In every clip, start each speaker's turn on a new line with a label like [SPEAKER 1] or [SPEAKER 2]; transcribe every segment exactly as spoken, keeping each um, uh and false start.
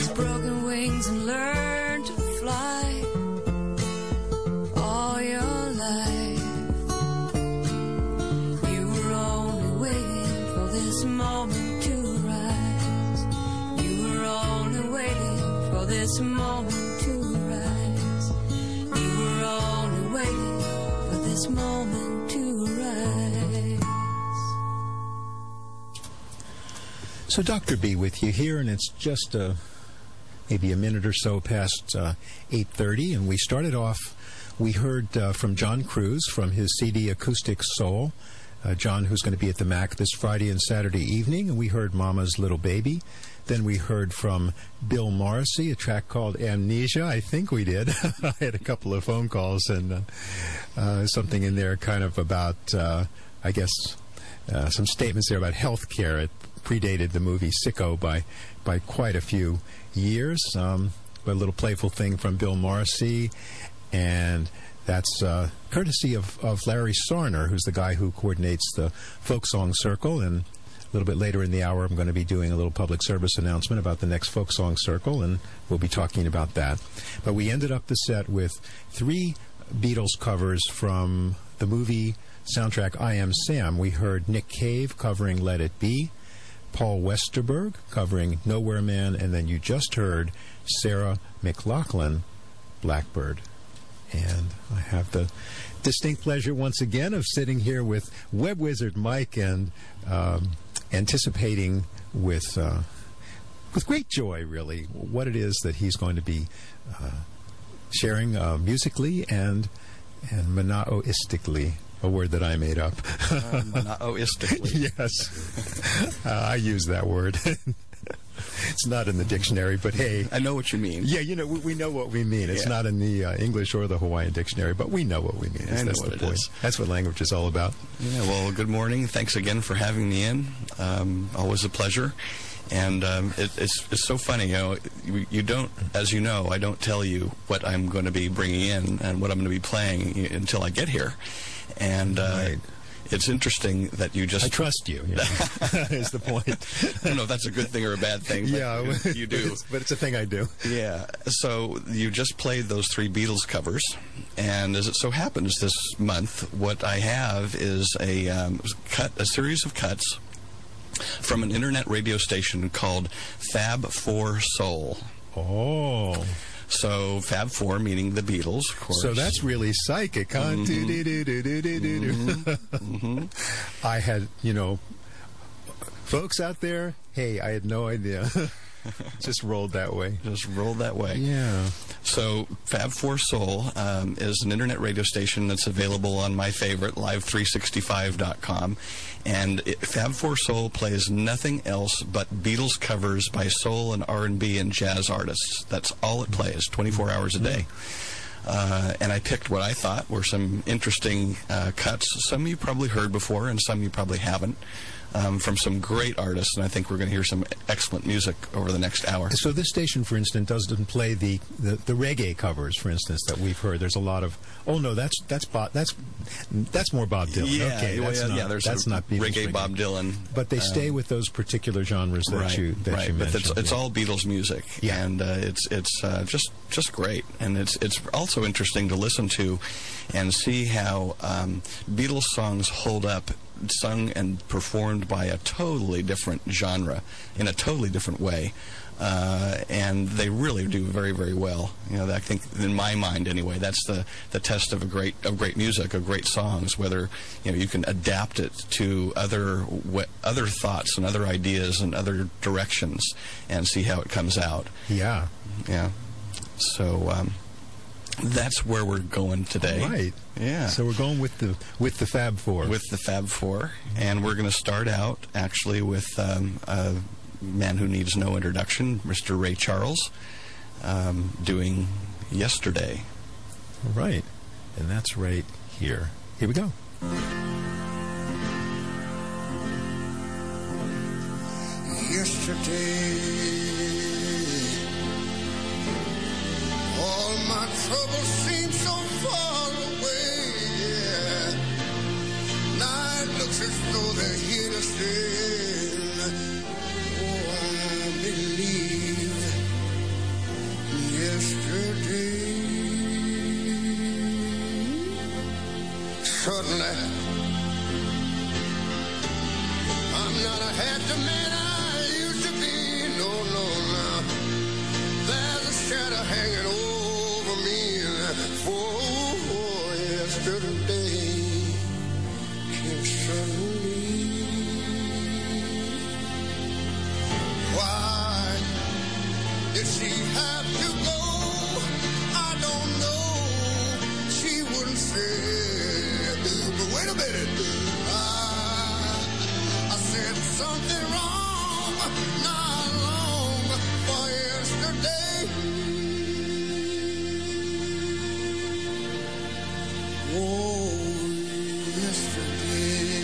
[SPEAKER 1] broken wings and learned to fly all your life. You were only waiting for this moment to rise. You were only waiting for this moment to rise. You were only waiting for this moment to rise.
[SPEAKER 2] So Doctor B with you here, and it's just uh, maybe a minute or so past uh, eight thirty, and we started off, we heard uh, from John Cruz from his C D Acoustic Soul, uh, John who's going to be at the M A C this Friday and Saturday evening, and we heard Mama's Little Baby. Then we heard from Bill Morrissey, a track called Amnesia. I think we did. I had a couple of phone calls and uh, uh, something in there kind of about, uh, I guess, uh, some statements there about health care. It predated the movie Sicko by by quite a few years. Um, a little playful thing from Bill Morrissey, and that's uh, courtesy of, of Larry Sarner, who's the guy who coordinates the Folk Song Circle. And a little bit later in the hour, I'm going to be doing a little public service announcement about the next Folk Song Circle, and we'll be talking about that. But we ended up the set with three Beatles covers from the movie soundtrack I Am Sam. We heard Nick Cave covering Let It Be, Paul Westerberg covering Nowhere Man, and then you just heard Sarah McLachlan, Blackbird. And I have the distinct pleasure once again of sitting here with Web Wizard Mike and um, anticipating with uh, with great joy, really, what it is that he's going to be uh, sharing uh, musically and and monoistically. A word that I made up.
[SPEAKER 3] uh, monoistically.
[SPEAKER 2] Yes. uh, I use that word. It's not in the dictionary, but hey.
[SPEAKER 3] I know what you mean.
[SPEAKER 2] Yeah, you know, we, we know what we mean. It's yeah. not in the uh, English or the Hawaiian dictionary, but we know what we mean.
[SPEAKER 3] I know
[SPEAKER 2] That's
[SPEAKER 3] what
[SPEAKER 2] the
[SPEAKER 3] it
[SPEAKER 2] point.
[SPEAKER 3] is.
[SPEAKER 2] That's what language is all about.
[SPEAKER 3] Yeah, well, good morning. Thanks again for having me in. Um, always a pleasure. And um, it, it's it's so funny, you know, you, you don't, as you know, I don't tell you what I'm going to be bringing in and what I'm going to be playing until I get here. And uh,
[SPEAKER 2] right.
[SPEAKER 3] It's interesting that you just...
[SPEAKER 2] I trust you, yeah. is the point.
[SPEAKER 3] I don't know if that's a good thing or a bad thing, but
[SPEAKER 2] yeah,
[SPEAKER 3] you, you do.
[SPEAKER 2] But it's, but it's a thing I do.
[SPEAKER 3] Yeah. So you just played those three Beatles covers, and as it so happens this month, what I have is a um, cut, a series of cuts from an internet radio station called Fab Four Soul.
[SPEAKER 2] Oh.
[SPEAKER 3] So Fab Four meaning the Beatles, of course.
[SPEAKER 2] So that's really psychic, huh?
[SPEAKER 3] Mm-hmm. Mm-hmm.
[SPEAKER 2] I had, you know, folks out there, hey, I had no idea. Just rolled that way.
[SPEAKER 3] Just rolled that way.
[SPEAKER 2] Yeah.
[SPEAKER 3] So Fab Four Soul um, is an internet radio station that's available on my favorite, live three sixty-five dot com. And it, Fab Four Soul plays nothing else but Beatles covers by soul and R and B and jazz artists. That's all it plays, twenty-four hours a day. Uh, and I picked what I thought were some interesting uh, cuts. Some you probably heard before and some you probably haven't. Um, from some great artists, and I think we're going to hear some excellent music over the next hour.
[SPEAKER 2] So this station, for instance, doesn't play the, the, the reggae covers, for instance, that we've heard. There's a lot of, oh no, that's that's Bob, that's that's more Bob Dylan.
[SPEAKER 3] Yeah,
[SPEAKER 2] okay,
[SPEAKER 3] well,
[SPEAKER 2] that's
[SPEAKER 3] yeah,
[SPEAKER 2] not,
[SPEAKER 3] yeah, there's
[SPEAKER 2] that's not Beatles
[SPEAKER 3] reggae, reggae Bob Dylan.
[SPEAKER 2] But they um, stay with those particular genres that
[SPEAKER 3] right,
[SPEAKER 2] you that
[SPEAKER 3] right.
[SPEAKER 2] you
[SPEAKER 3] but
[SPEAKER 2] mentioned.
[SPEAKER 3] But it's, it's
[SPEAKER 2] yeah.
[SPEAKER 3] all Beatles music,
[SPEAKER 2] yeah.
[SPEAKER 3] and uh, it's it's uh, just just great, and it's it's also interesting to listen to, and see how um, Beatles songs hold up, sung and performed by a totally different genre in a totally different way, uh, and they really do very, very well. You know, I think in my mind anyway, that's the, the test of a great of great music, of great songs. Whether you know you can adapt it to other other thoughts and other ideas and other directions, and see how it comes out.
[SPEAKER 2] Yeah,
[SPEAKER 3] yeah. So. Um, That's where we're going today.
[SPEAKER 2] Right.
[SPEAKER 3] Yeah.
[SPEAKER 2] So we're going with the with the Fab Four.
[SPEAKER 3] With the Fab Four, and we're going to start out actually with um, a man who needs no introduction, Mister Ray Charles, um, doing "Yesterday."
[SPEAKER 2] Right, and that's right here. Here we go.
[SPEAKER 4] Yesterday. All my troubles seem so far away, yeah. Night looks as though they're here to stay. Oh, I believe suddenly I'm not a happy man I used to be. No, no, no. There's a shadow hanging over me. Oh, yesterday came suddenly. Why did she have to go? I don't know. She wouldn't say. But wait a minute. I, I said something wrong not long for yesterday. Oh, yesterday.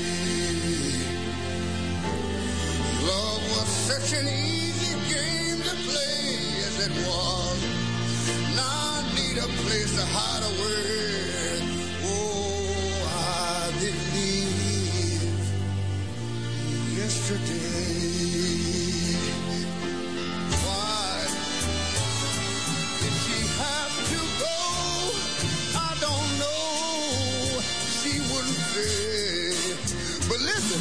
[SPEAKER 4] Love was such an easy game to play as it was. Now I need a place to hide away. Oh, I believe yesterday. Why did she have to go? I don't know. She wouldn't say. But listen,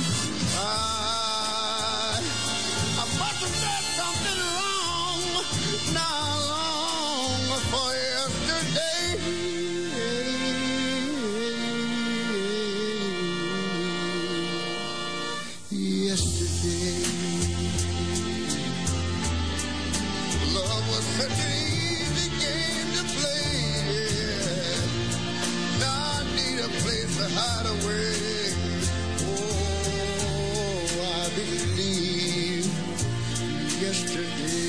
[SPEAKER 4] I, I must have said something wrong, not long for yesterday. Yesterday, love was such an easy game to play. Now I need a place to hide away. Oh, I believe yesterday.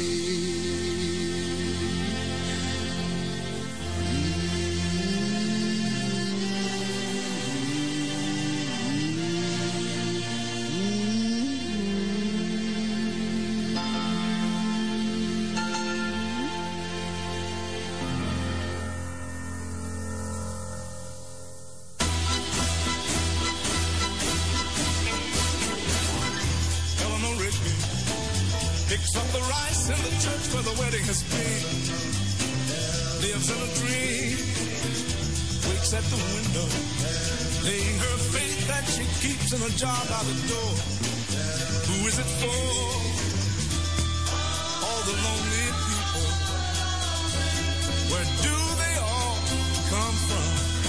[SPEAKER 5] Eleanor Rigby picks up the rice in the church where the wedding has been. Lives in a dream, waits at the window, laying her faith that she keeps in a jar by the door. Who is it for? All the lonely people. Where do they all come from?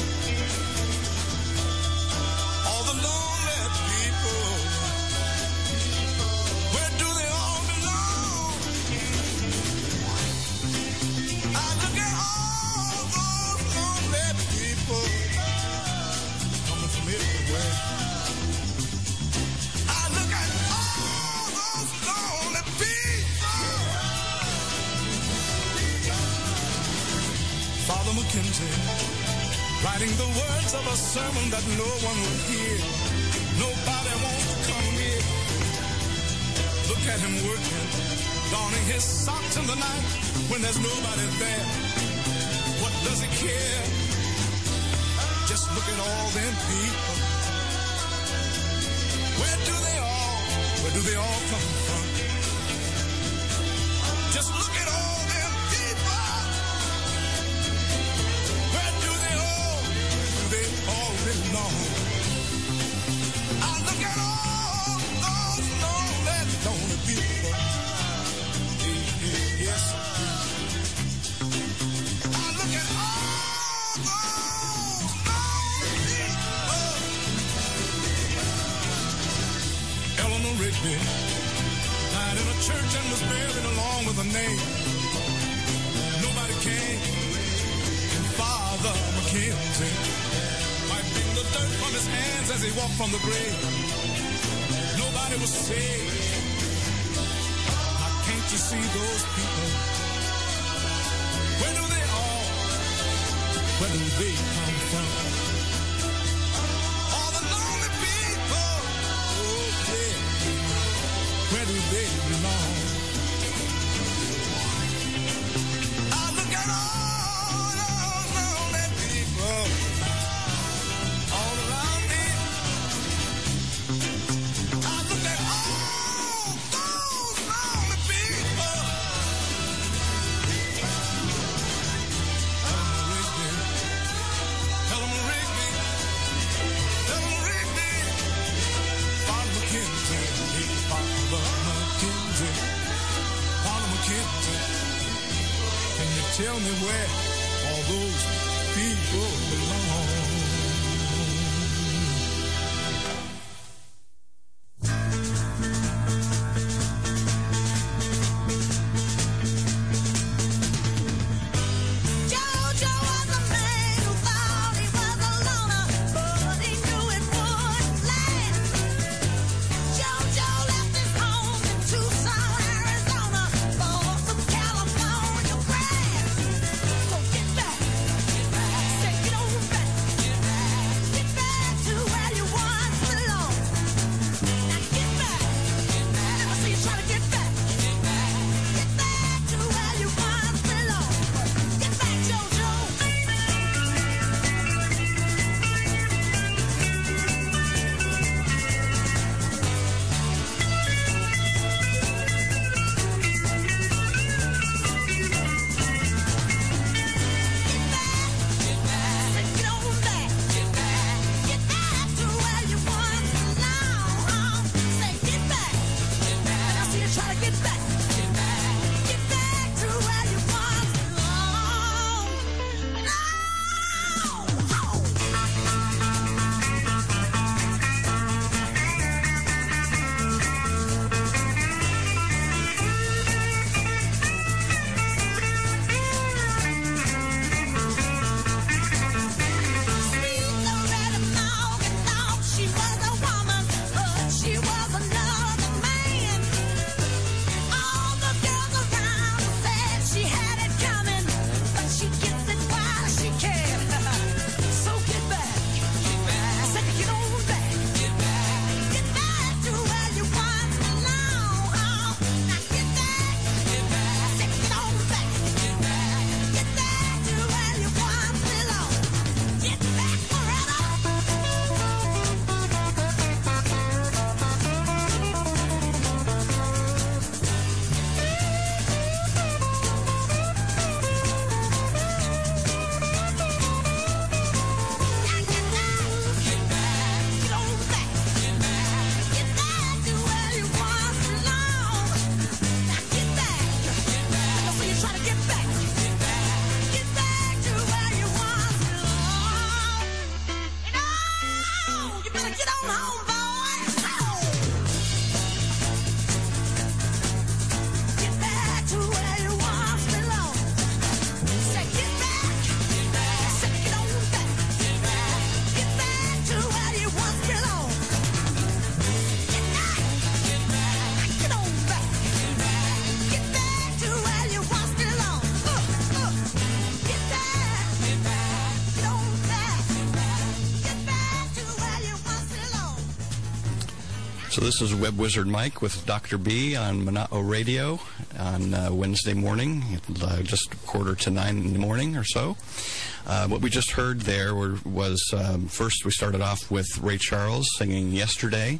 [SPEAKER 5] All the lonely people. Where do they all belong? I look at all those lonely people coming from everywhere. I look at all those lonely people. Father McKenzie, writing the words of a sermon that no one will hear. Nobody wants to come near. Look at him working, donning his socks in the night when there's nobody there. What does he care? Just look at all them people. Where do they all, where do they all come from? Just look at all them people. Where do they all, where do they all belong? I look at all those lonely, lonely people. Yes, I do. I look at all those lonely people. Eleanor Rigby died in a church and was buried along with a name. Nobody came. And Father McKenzie, wiping the dirt from his hands as he walked from the grave. Nobody was saved. Now can't you see those people? Where do they all, where do they come from? All the lonely people, oh yeah, where do they belong? I look at all those lonely people all around me. I look at all those lonely people. tell me where all those people belong.
[SPEAKER 3] So this is Web Wizard Mike with Doctor B on Mana'o Radio on uh, Wednesday morning, uh, just a quarter to nine in the morning or so. Uh, what we just heard there were, was, um, first we started off with Ray Charles singing Yesterday,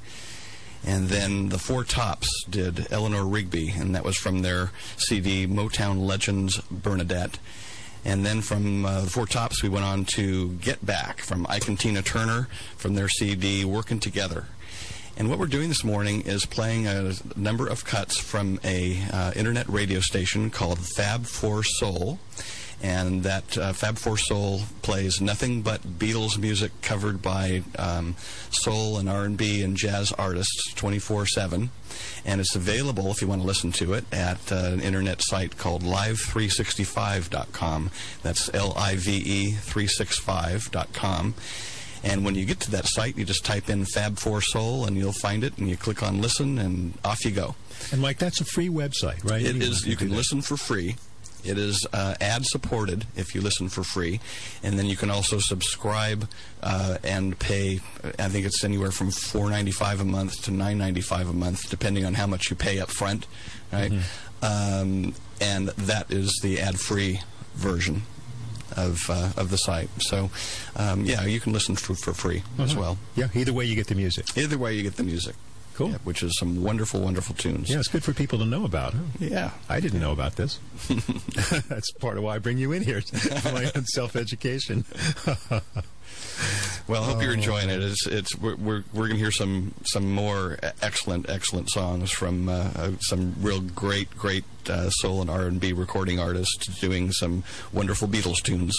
[SPEAKER 3] and then the Four Tops did Eleanor Rigby, and that was from their C D Motown Legends Bernadette. And then from uh, the Four Tops we went on to Get Back from Ike and Tina Turner from their C D Working Together. And what we're doing this morning is playing a number of cuts from a uh, internet radio station called Fab four Soul. And that uh, Fab four Soul plays nothing but Beatles music covered by um, soul and R and B and jazz artists twenty-four seven. And it's available, if you want to listen to it, at uh, an internet site called live three sixty-five dot com. That's L I V E three sixty-five dot com. And when you get to that site, you just type in Fab four Soul, and you'll find it, and you click on Listen, and off you go.
[SPEAKER 2] And, Mike, that's a free website, right?
[SPEAKER 3] It
[SPEAKER 2] Anyone
[SPEAKER 3] is.
[SPEAKER 2] can
[SPEAKER 3] You can
[SPEAKER 2] do that.
[SPEAKER 3] listen for free. It is uh, ad-supported if you listen for free. And then you can also subscribe uh, and pay, I think it's anywhere from four ninety-five a month to nine ninety-five a month, depending on how much you pay up front, right? Mm-hmm. Um, and that is the ad-free version of uh, of the site. So, um, yeah, you can listen for, for free
[SPEAKER 2] uh-huh.
[SPEAKER 3] as well.
[SPEAKER 2] Yeah, either way you get the music.
[SPEAKER 3] Either way you get the music.
[SPEAKER 2] Cool.
[SPEAKER 3] Yeah, which is some wonderful, wonderful tunes.
[SPEAKER 2] Yeah, it's good for people to know about. Huh?
[SPEAKER 3] Yeah.
[SPEAKER 2] I didn't know about this. That's part of why I bring you in here, for my own self-education.
[SPEAKER 3] Well, I hope you're
[SPEAKER 2] Oh.
[SPEAKER 3] enjoying it. It's it's we're we're, we're going to hear some some more excellent excellent songs from uh, uh, some real great great uh, soul and R and B recording artists doing some wonderful Beatles tunes.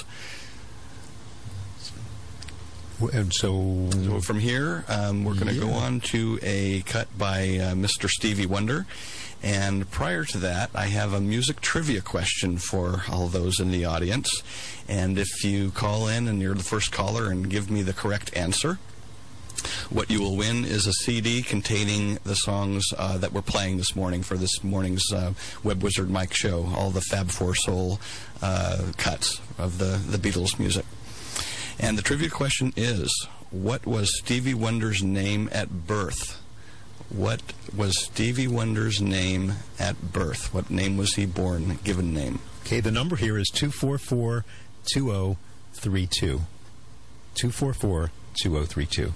[SPEAKER 2] And so,
[SPEAKER 3] So from here, um, we're going to go
[SPEAKER 2] Yeah.
[SPEAKER 3] on to a cut by uh, Mister Stevie Wonder. And prior to that, I have a music trivia question for all those in the audience. And if you call in and you're the first caller and give me the correct answer, what you will win is a C D containing the songs uh, that we're playing this morning for this morning's uh, Web Wizard Mike show, all the Fab Four Soul uh, cuts of the, the Beatles music. And the trivia question is, what was Stevie Wonder's name at birth? What was Stevie Wonder's name at birth? What name was he born, given name?
[SPEAKER 2] okay, the number here is two four four, two zero three two. two four four, two zero three two.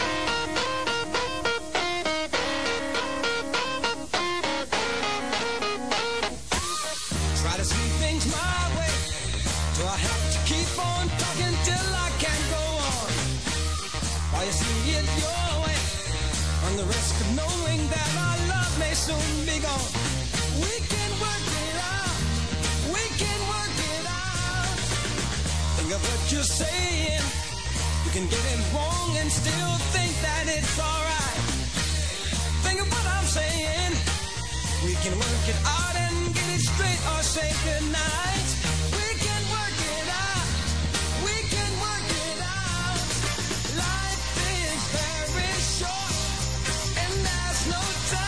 [SPEAKER 6] Try to see things my way. Do I have to keep on talking till I can't go on? While you see it your way, on the risk of knowing that our love may soon be gone. We can work it out. We can work it out. Think of what you're saying. You can get it wrong and still think that it's alright. Think of what I'm saying. We can work it out and get it straight or say goodnight. We can work it out. We can work it out. Life is very short and there's no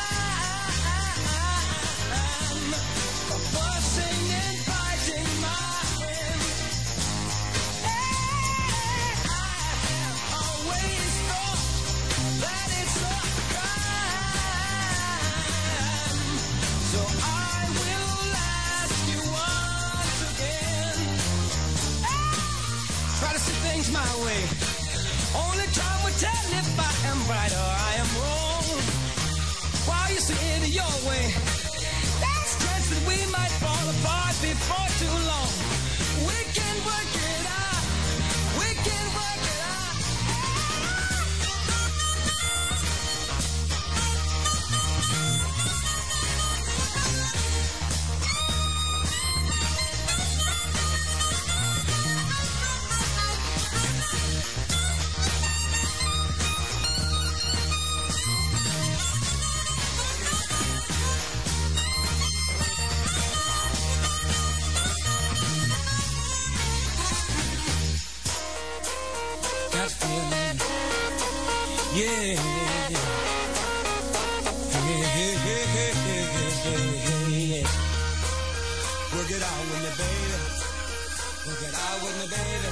[SPEAKER 6] time for fussing and fighting, my friend. Hey, I have always thought that it's a crime. So I will ask you once again. Try to see things my way. Only time will tell if I am right or I am wrong. While you see it your way, there's a chance that we might fall apart before too long. We can work it out. We can work it out. That feeling, yeah, yeah, yeah. Work it out with me, baby. Work it out with me, baby.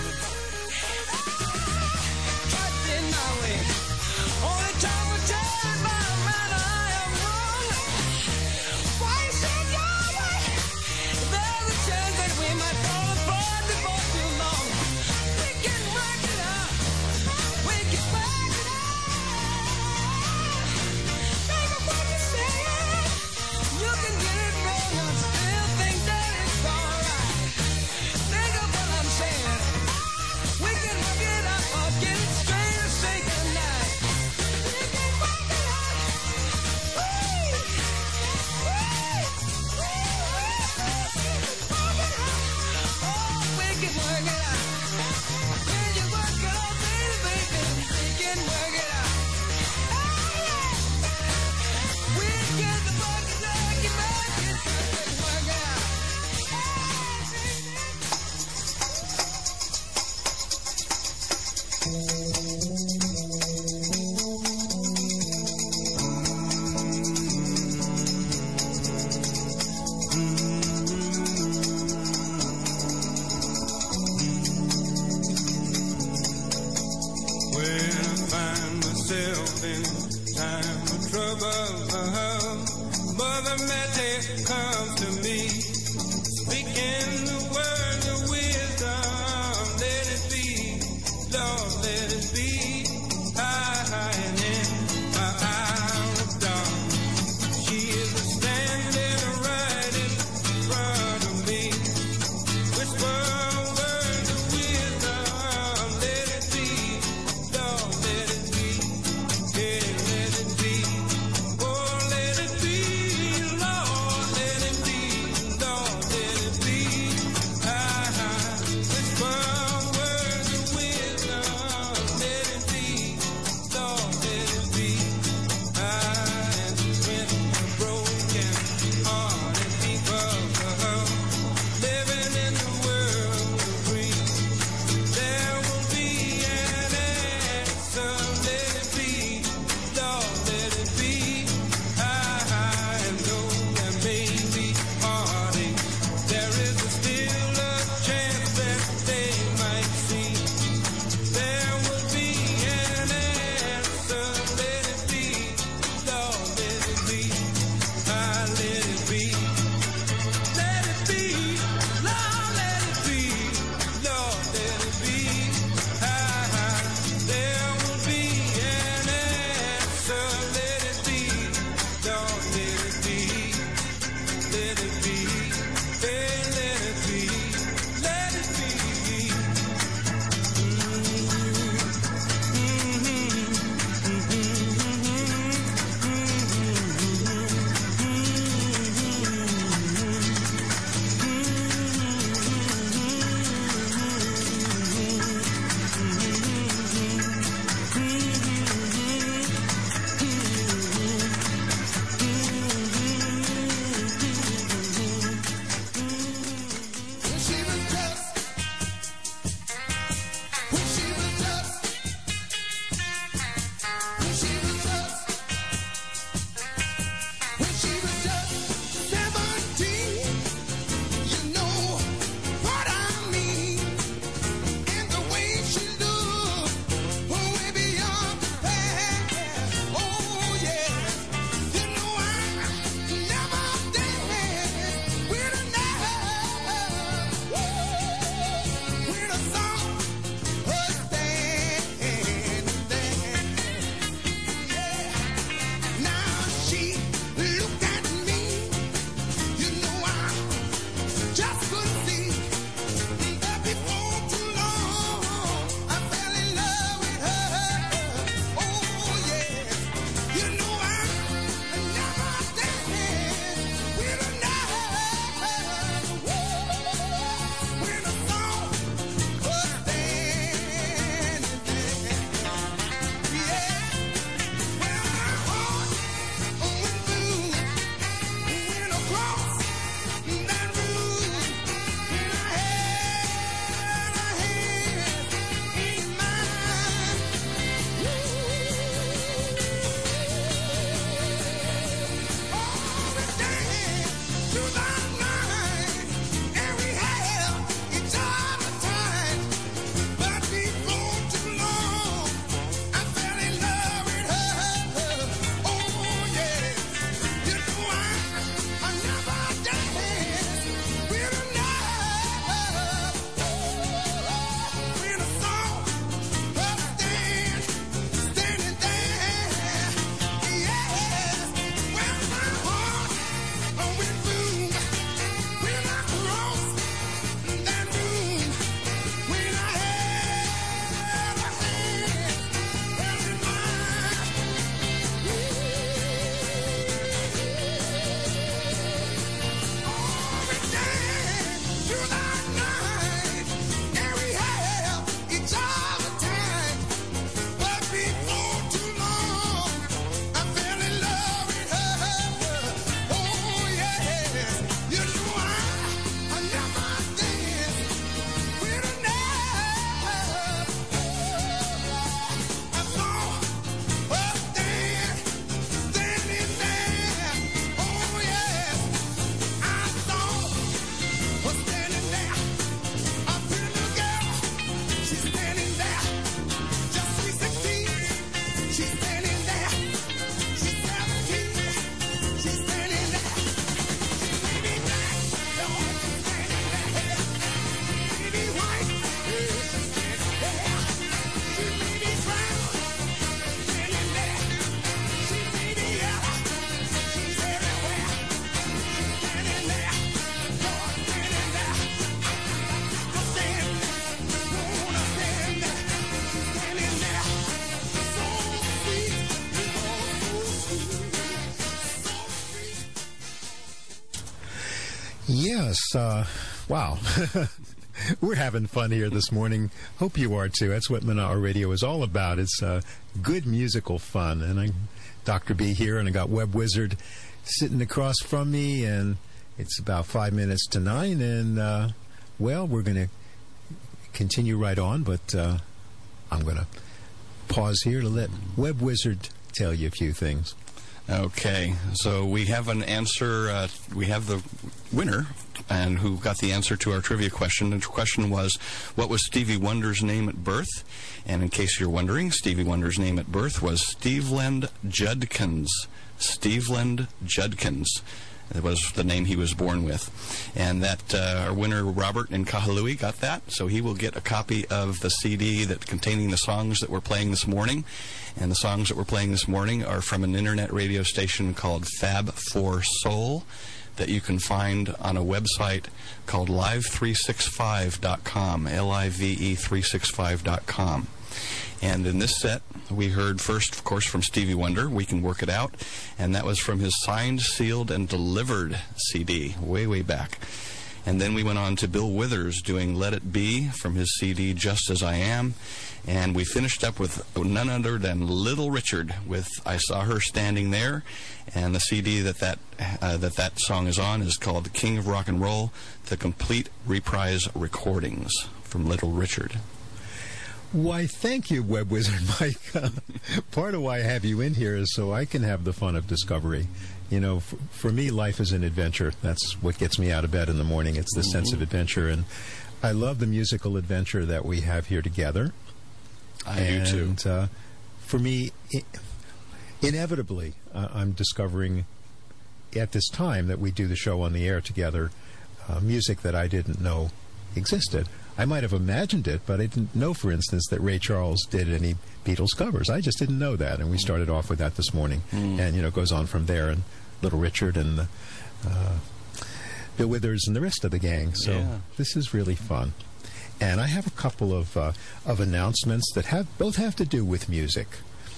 [SPEAKER 6] Trapped in my way. Only time will tell if I'm right or I am wrong. Why you say your way? There's a chance that we might fall apart before too long. We can work it out. We can work it out. Think of what you said. You can get it wrong and still think that it's alright. Think of what I'm saying. We can work it out or get it straight or say goodnight. We
[SPEAKER 2] Yes. Uh, wow. We're having fun here this morning. Hope you are too. That's what Mana'a Radio is all about. It's uh, good musical fun. And I'm Doctor B here, and I got Web Wizard sitting across from me, and it's about five minutes to nine. And, uh, well, we're going to continue right on, but uh, I'm going to pause here to let Web Wizard tell you a few things.
[SPEAKER 3] Okay, so we have an answer. Uh, we have the winner, and who got the answer to our trivia question. The question was, what was Stevie Wonder's name at birth? And in case you're wondering, Stevie Wonder's name at birth was Steveland Judkins. Steveland Judkins. It was the name he was born with. And that uh, our winner, Robert in Kahului, got that. So he will get a copy of the C D that containing the songs that we're playing this morning. And the songs that we're playing this morning are from an internet radio station called Fab four Soul that you can find on a website called live three sixty-five dot com, L I V E three sixty-five dot com. And in this set, we heard first, of course, from Stevie Wonder, We Can Work It Out, and that was from his Signed, Sealed, and Delivered C D, way, way back. And then we went on to Bill Withers doing Let It Be from his C D, Just As I Am. And we finished up with none other than Little Richard with I Saw Her Standing There. And the C D that that, uh, that that song is on is called The King of Rock and Roll, the complete reprise recordings from Little Richard.
[SPEAKER 2] Why, thank you, Web Wizard Mike. Uh, part of why I have you in here is so I can have the fun of discovery. You know, f- for me, life is an adventure. That's what gets me out of bed in the morning. It's the mm-hmm. sense of adventure. And I love the musical adventure that we have here together.
[SPEAKER 3] I
[SPEAKER 2] and,
[SPEAKER 3] do, too.
[SPEAKER 2] Uh, for me, I- inevitably, uh, I'm discovering at this time that we do the show on the air together, uh, music that I didn't know existed. I might have imagined it, but I didn't know, for instance, that Ray Charles did any Beatles covers. I just didn't know that, and we started off with that this morning. Mm. And, you know, it goes on from there, and Little Richard and uh, Bill Withers and the rest of the gang. So
[SPEAKER 3] yeah.
[SPEAKER 2] This is really fun. And I have a couple of uh, of announcements that have both have to do with music.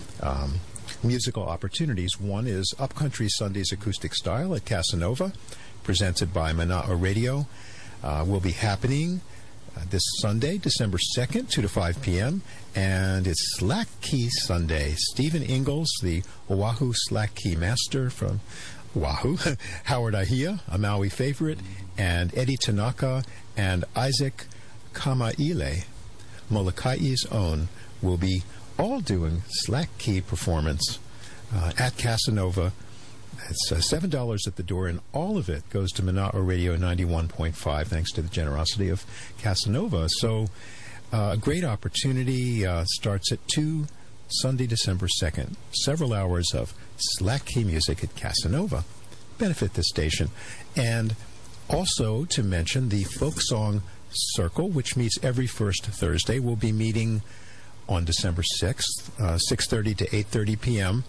[SPEAKER 2] Um, musical opportunities. One is Upcountry Sundays Acoustic Style at Casanova, presented by Mana'a Radio. Uh, will be happening Uh, this Sunday, December second, two to five p.m., and it's Slack Key Sunday. Stephen Ingalls, the Oahu Slack Key Master from Oahu, Howard Ahia, a Maui favorite, and Eddie Tanaka and Isaac Kamaile, Molokai's own, will be all doing Slack Key performance uh, at Casanova. It's uh, seven dollars at the door, and all of it goes to Mana'a Radio ninety-one point five, thanks to the generosity of Casanova. So, uh, a great opportunity. Uh, starts at two, Sunday, December second. Several hours of Slack Key music at Casanova. Benefit this station. And also to mention the Folk Song Circle, which meets every first Thursday. We'll be meeting on December sixth, uh, six thirty to eight thirty p.m.,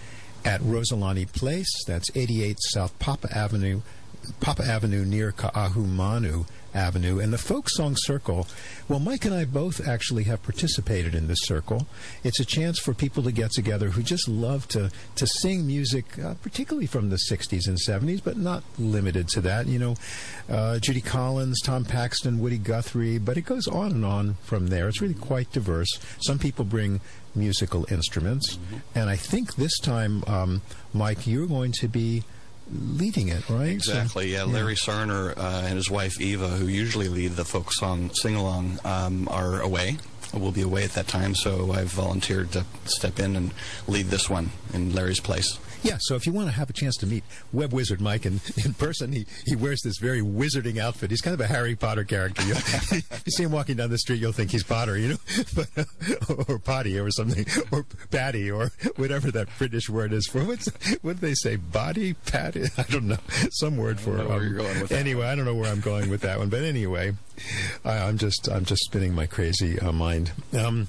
[SPEAKER 2] at Rosalani Place. That's eighty-eight South Papa Avenue, Papa Avenue near Ka'ahumanu Avenue. And the Folk Song Circle, well, Mike and I both actually have participated in this circle. It's a chance for people to get together who just love to, to sing music, uh, particularly from the sixties and seventies, but not limited to that. You know, uh, Judy Collins, Tom Paxton, Woody Guthrie, but it goes on and on from there. It's really quite diverse. Some people bring musical instruments, mm-hmm. and I think this time, um, Mike, you're going to be leading it, right?
[SPEAKER 3] Exactly, so, yeah. Larry yeah. Sarner uh, and his wife Eva, who usually lead the folk song sing-along, um, are away. We'll be away at that time, so I've volunteered to step in and lead this one in Larry's place.
[SPEAKER 2] Yeah, so if you want to have a chance to meet Web Wizard Mike in, in person, he, he wears this very wizarding outfit. He's kind of a Harry Potter character. You, you see him walking down the street, you'll think he's Potter, you know, but, uh, or Potty or something, or Patty, or whatever that British word is for. What's, what do they say? Body? Patty? I don't know. Some word for it.
[SPEAKER 3] Where you're going with that
[SPEAKER 2] anyway,
[SPEAKER 3] one.
[SPEAKER 2] I don't know where I'm going with that one, but anyway, I, I'm just I'm just spinning my crazy uh, mind. Um,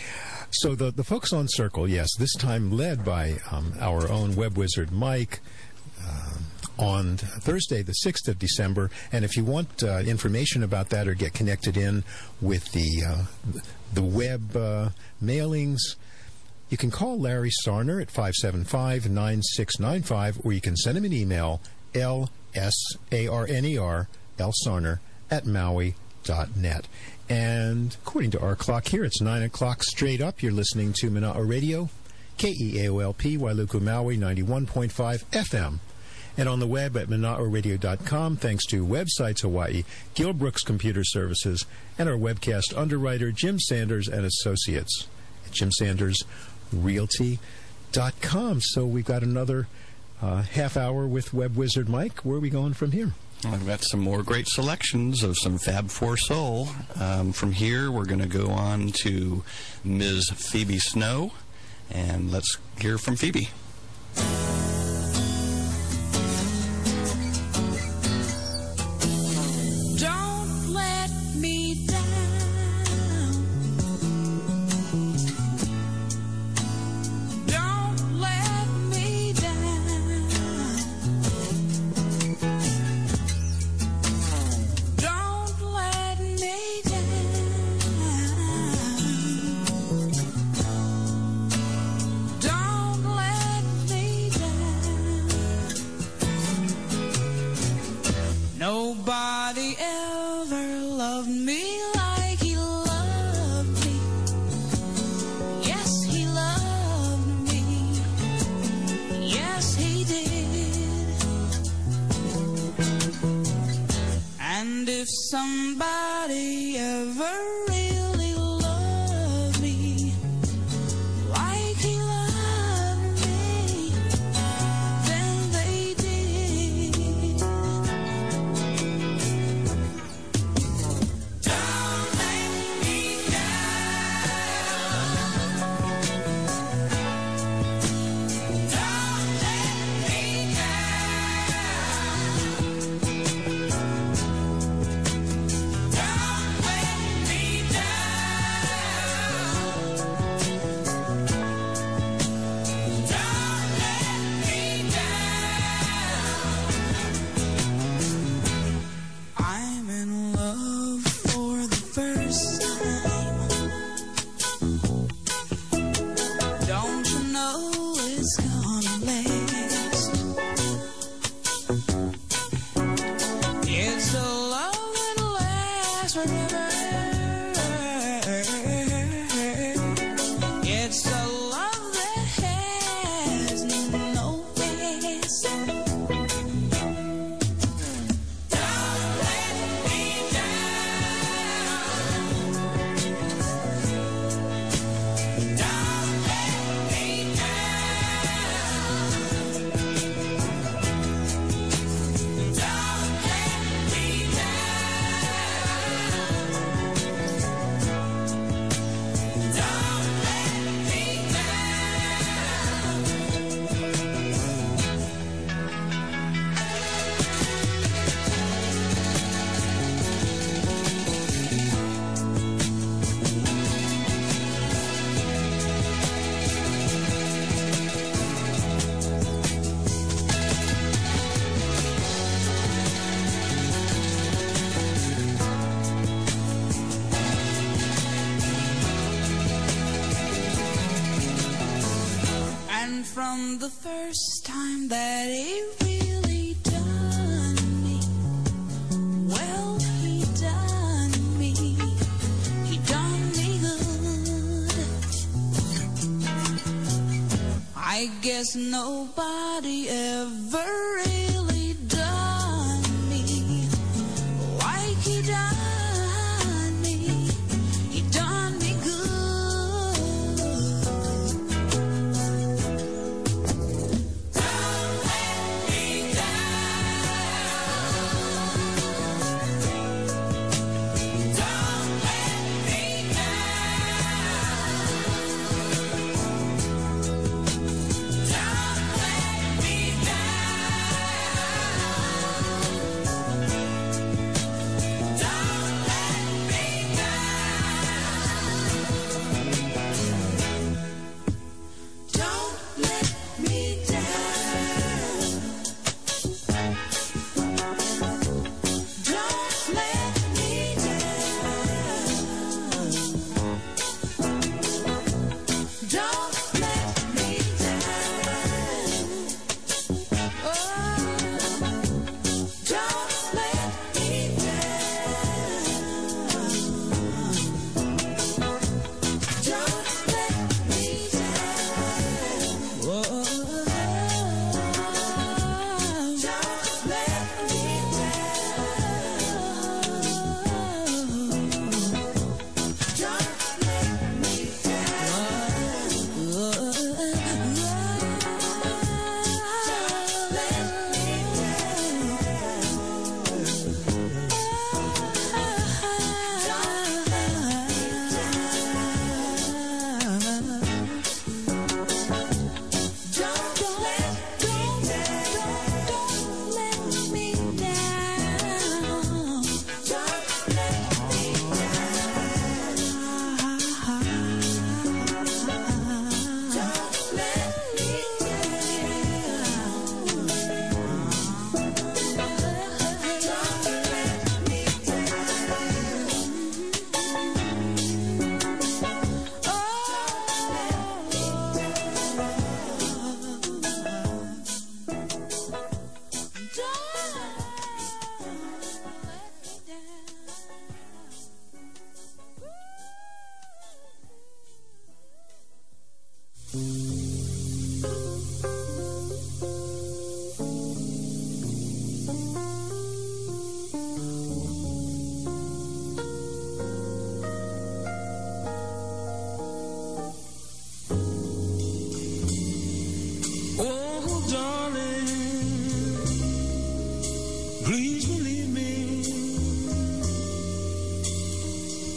[SPEAKER 2] So the, the Folk Song Circle, yes, this time led by um, our own Web Wizard Mike uh, on Thursday, the sixth of December. And if you want uh, information about that or get connected in with the uh, the web uh, mailings, you can call Larry Sarner at five seven five, nine six nine five, or you can send him an email, L S A R N E R Sarner at Maui dot net. And according to our clock here, it's nine o'clock straight up. You're listening to Mana'a Radio, K E A O L P, Wailuku, Maui, ninety-one point five F M. And on the web at mana'a radio dot com, thanks to Websites Hawaii, Gil Brooks Computer Services, and our webcast underwriter, Jim Sanders and Associates at jim sanders realty dot com. So we've got another uh, half hour with Web Wizard Mike. Where are we going from here?
[SPEAKER 3] I've got some more great selections of some Fab Four Soul. Um, from here, we're going to go on to Miz Phoebe Snow, and let's hear from Phoebe.
[SPEAKER 1] Don't let me down. Don't let me down. Don't let me down. Don't let me down. Nobody ever loved me like he loved me. Yes, he loved me. Yes, he did. And if somebody ever really loved me like he loved me, then they did. Don't let me down. Don't let me down. Don't let me from the first time that he really done me. Well, he done me. He done me good. I guess nobody ever really done me like he done me. He done me good. Don't let me down. Don't let me down. Don't let me down.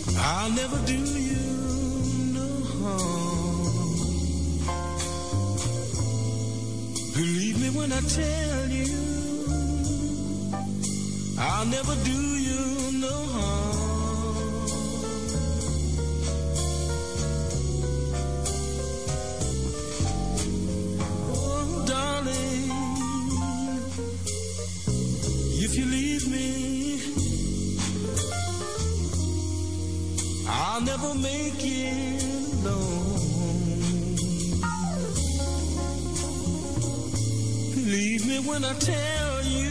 [SPEAKER 5] I'll never do you no harm. Believe me when I tell you, I'll never do you no harm. Oh, darling, if you leave me, I'll never make it alone. Believe me when I tell you,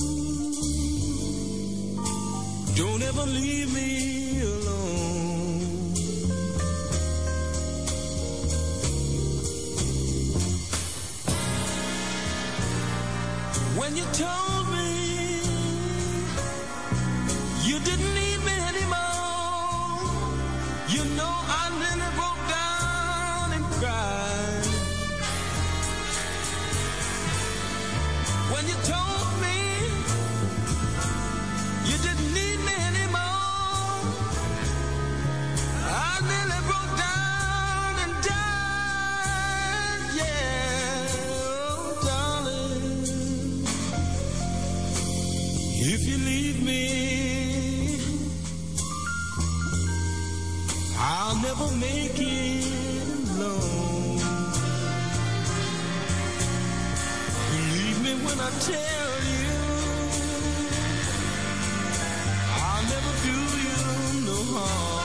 [SPEAKER 5] don't ever leave me alone. When you told me you didn't need me anymore, you know I nearly broke down and cried. When you told me you didn't need me anymore, I nearly broke down and died. Yeah, oh darling, if you leave me, I'll never make it alone. Believe me when I tell you, I'll never do you no harm.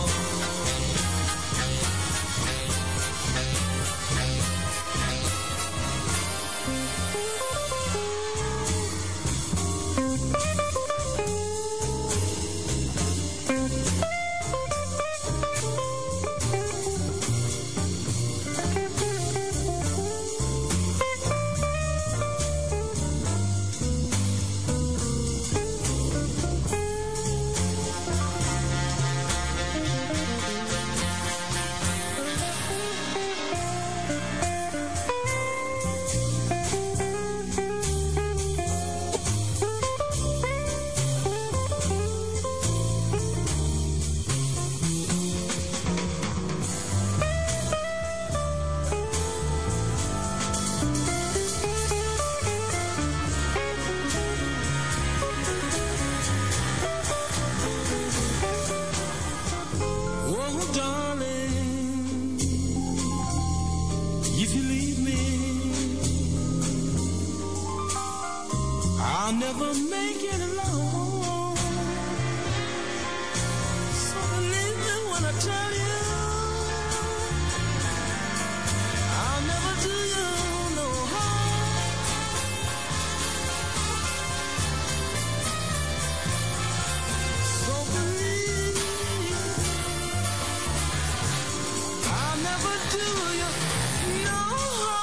[SPEAKER 5] I'll never make it alone. So believe me when I tell you, I'll never do you no harm. So believe me, I'll never do you no harm.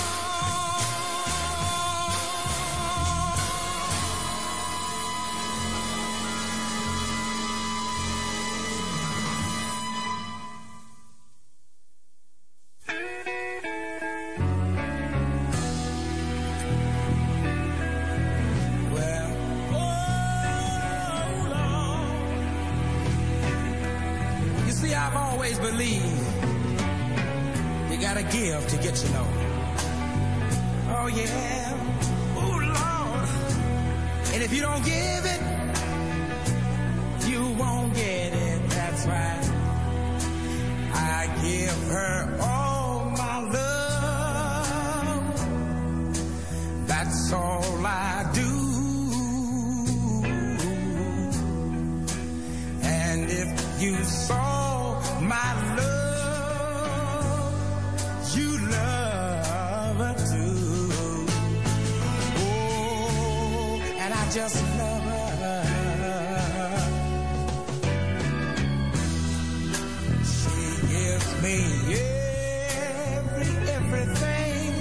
[SPEAKER 6] I've always believed you gotta give to get to know. Oh yeah, oh Lord. And if you don't give it, you won't get it. That's right. I give her all my love. That's all I do. And if you saw my love, you love her too. Oh, and I just love her. She gives me every, everything,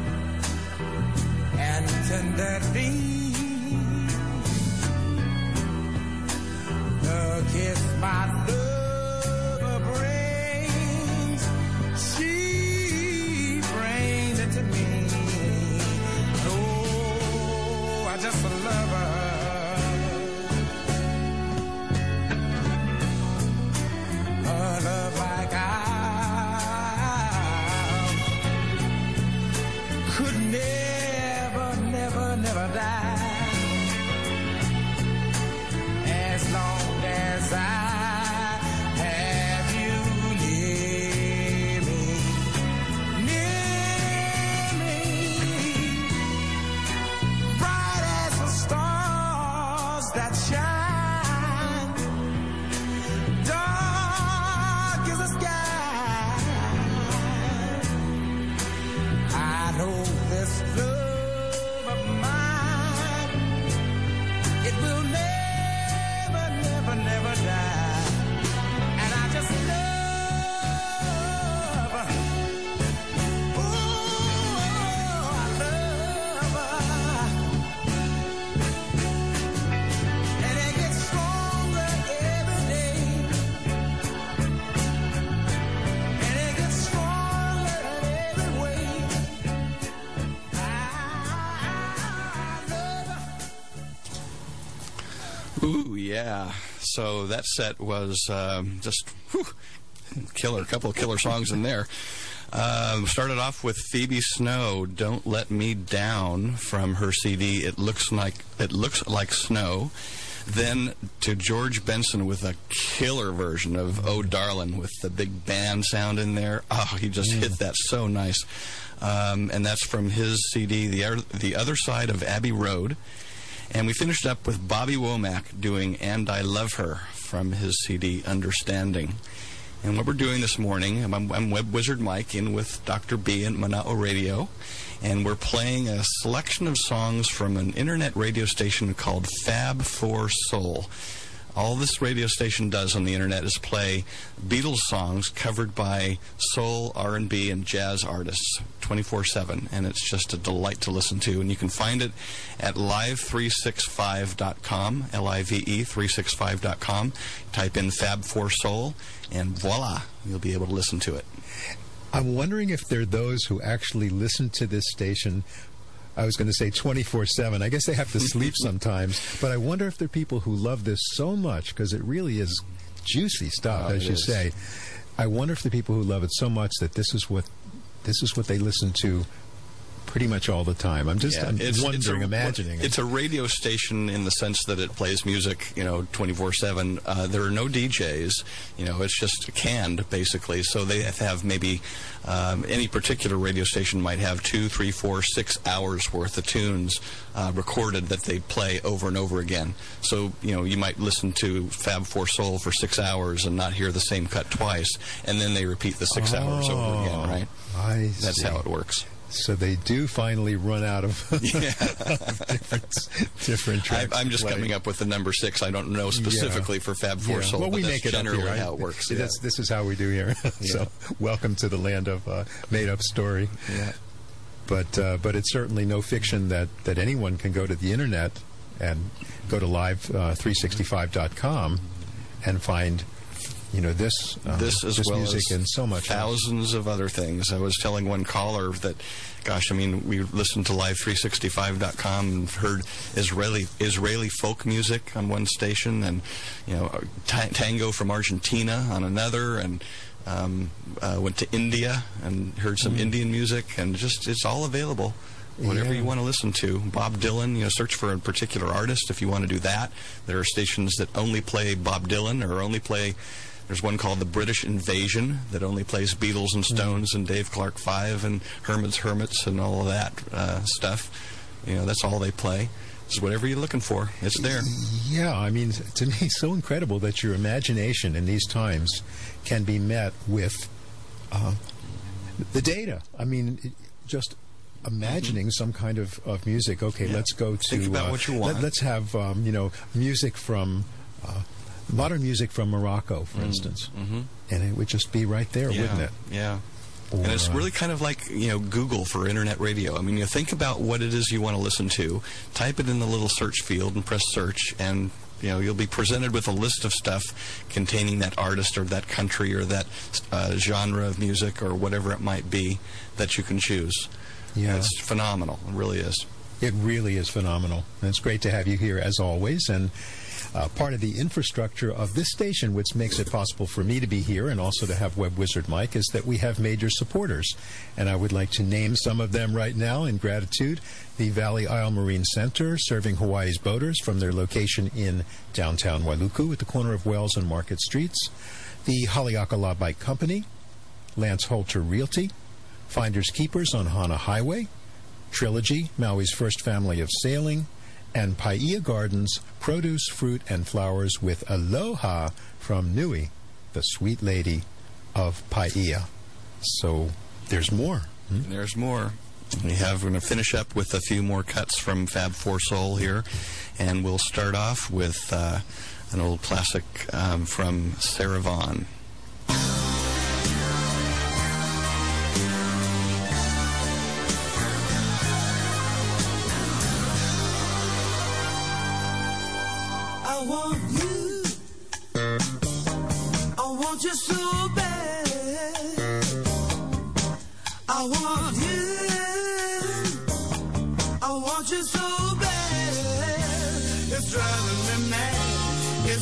[SPEAKER 6] and tenderly the kiss my love just a lover.
[SPEAKER 3] Yeah. So that set was um, just whew, killer. A couple of killer songs in there. Um, started off with Phoebe Snow, "Don't Let Me Down," from her C D It Looks Like It Looks Like Snow. Then to George Benson with a killer version of "Oh Darlin'" with the big band sound in there. Oh, he just mm. hit that so nice. Um, and that's from his C D, the, Other, the Other Side of Abbey Road. And we finished up with Bobby Womack doing "And I Love Her" from his C D Understanding. And what we're doing this morning, I'm, I'm Web Wizard Mike in with Doctor B and Mana'o Radio, and we're playing a selection of songs from an internet radio station called Fab four Soul. All this radio station does on the internet is play Beatles songs covered by soul, R and B, and jazz artists twenty-four seven, and it's just a delight to listen to. And you can find it at live three sixty-five dot com, L I V E three sixty-five dot com. Type in Fab four Soul, and voila, you'll be able to listen to it.
[SPEAKER 2] I'm wondering if there are those who actually listen to this station, I was going to say twenty-four seven. I guess they have to sleep sometimes. But I wonder if there are people who love this so much, because it really is juicy stuff,
[SPEAKER 3] oh,
[SPEAKER 2] as you
[SPEAKER 3] is.
[SPEAKER 2] say. I wonder if the people who love it so much that this is what this is what they listen to pretty much all the time. I'm just
[SPEAKER 3] yeah,
[SPEAKER 2] I'm
[SPEAKER 3] it's,
[SPEAKER 2] wondering,
[SPEAKER 3] it's a,
[SPEAKER 2] imagining.
[SPEAKER 3] It's a radio station in the sense that it plays music, you know, twenty-four seven. Uh, there are no D Js. You know, it's just canned, basically. So they have maybe um, any particular radio station might have two, three, four, six hours worth of tunes uh, recorded that they play over and over again. So, you know, you might listen to Fab four Soul for six hours and not hear the same cut twice, and then they repeat the six
[SPEAKER 2] oh,
[SPEAKER 3] hours over again, right?
[SPEAKER 2] I
[SPEAKER 3] That's
[SPEAKER 2] see.
[SPEAKER 3] how it works.
[SPEAKER 2] So they do finally run out of,
[SPEAKER 3] yeah.
[SPEAKER 2] of different, different tracks.
[SPEAKER 3] I, I'm just coming up with the number six. I don't know specifically
[SPEAKER 2] yeah.
[SPEAKER 3] for Fab four
[SPEAKER 2] yeah.
[SPEAKER 3] Soul,
[SPEAKER 2] well,
[SPEAKER 3] but
[SPEAKER 2] we
[SPEAKER 3] that's
[SPEAKER 2] make it
[SPEAKER 3] generally
[SPEAKER 2] up here.
[SPEAKER 3] how it works.
[SPEAKER 2] I,
[SPEAKER 3] Yeah.
[SPEAKER 2] that's, this is how we do here. So welcome to the land of uh, made-up story.
[SPEAKER 3] Yeah.
[SPEAKER 2] But uh, but it's certainly no fiction that, that anyone can go to the internet and go to live three sixty-five dot com and find, you know, this uh,
[SPEAKER 3] this as
[SPEAKER 2] this
[SPEAKER 3] well
[SPEAKER 2] music
[SPEAKER 3] as
[SPEAKER 2] and so much
[SPEAKER 3] thousands
[SPEAKER 2] else.
[SPEAKER 3] of other things. I was telling one caller that, gosh, I mean, we listened to live three sixty-five dot com and heard Israeli Israeli folk music on one station, and you know, ta- tango from Argentina on another, and um, uh, went to India and heard some mm. Indian music, and just it's all available. Whatever
[SPEAKER 2] yeah.
[SPEAKER 3] you want to listen to. Bob Dylan, you know, search for a particular artist if you want to do that. There are stations that only play Bob Dylan or only play. There's one called the British Invasion that only plays Beatles and Stones mm. and Dave Clark Five and Herman's Hermits and all of that uh, stuff. You know, that's all they play. It's whatever you're looking for. It's there.
[SPEAKER 2] Yeah, I mean, to me, it's so incredible that your imagination in these times can be met with uh, the data. I mean, it, just imagining mm-hmm. some kind of, of music. Okay, yeah. let's go to...
[SPEAKER 3] Think about
[SPEAKER 2] uh,
[SPEAKER 3] what you want.
[SPEAKER 2] Let, let's have, um, you know, music from... Uh, modern music from Morocco, for mm-hmm. instance. Mm-hmm. And it would just be right there,
[SPEAKER 3] yeah.
[SPEAKER 2] wouldn't it?
[SPEAKER 3] Yeah.
[SPEAKER 2] Or,
[SPEAKER 3] and it's really kind of like, you know, Google for internet radio. I mean, you think about what it is you want to listen to, type it in the little search field and press search, and, you know, you'll be presented with a list of stuff containing that artist or that country or that uh, genre of music or whatever it might be that you can choose.
[SPEAKER 2] Yeah.
[SPEAKER 3] It's phenomenal. It really is.
[SPEAKER 2] It really is phenomenal. And it's great to have you here, as always. And uh, part of the infrastructure of this station, which makes it possible for me to be here and also to have Web Wizard Mike, is that we have major supporters. And I would like to name some of them right now in gratitude. The Valley Isle Marine Center, serving Hawaii's boaters from their location in downtown Wailuku at the corner of Wells and Market Streets. The Haleakala Bike Company, Lance Holter Realty, Finders Keepers on Hana Highway, Trilogy, Maui's first family of sailing, and Paia Gardens, produce, fruit, and flowers with aloha from Nui, the sweet lady of Paia. So there's more.
[SPEAKER 3] Hmm? There's more. We have, we're going to finish up with a few more cuts from Fab four Soul here, and we'll start off with uh, an old classic um, from Sarah Vaughan.
[SPEAKER 6] I want you. I want you so bad. I want you. I want you so bad. It's driving me mad. It's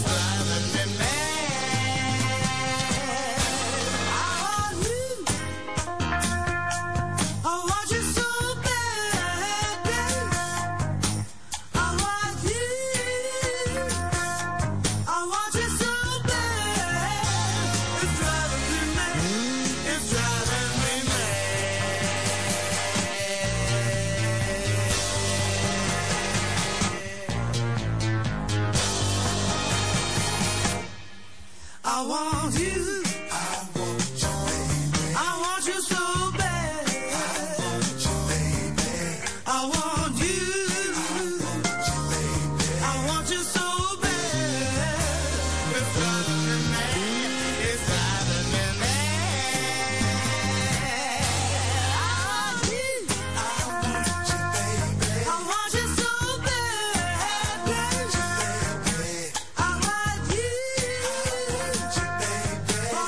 [SPEAKER 7] I want you. I want you, baby. I want you so bad. I want you, baby. I want you. I want you so bad. It's driving me mad. It's driving me mad. I want you. I want you, baby. I want you so bad. I want you. I want you, baby. I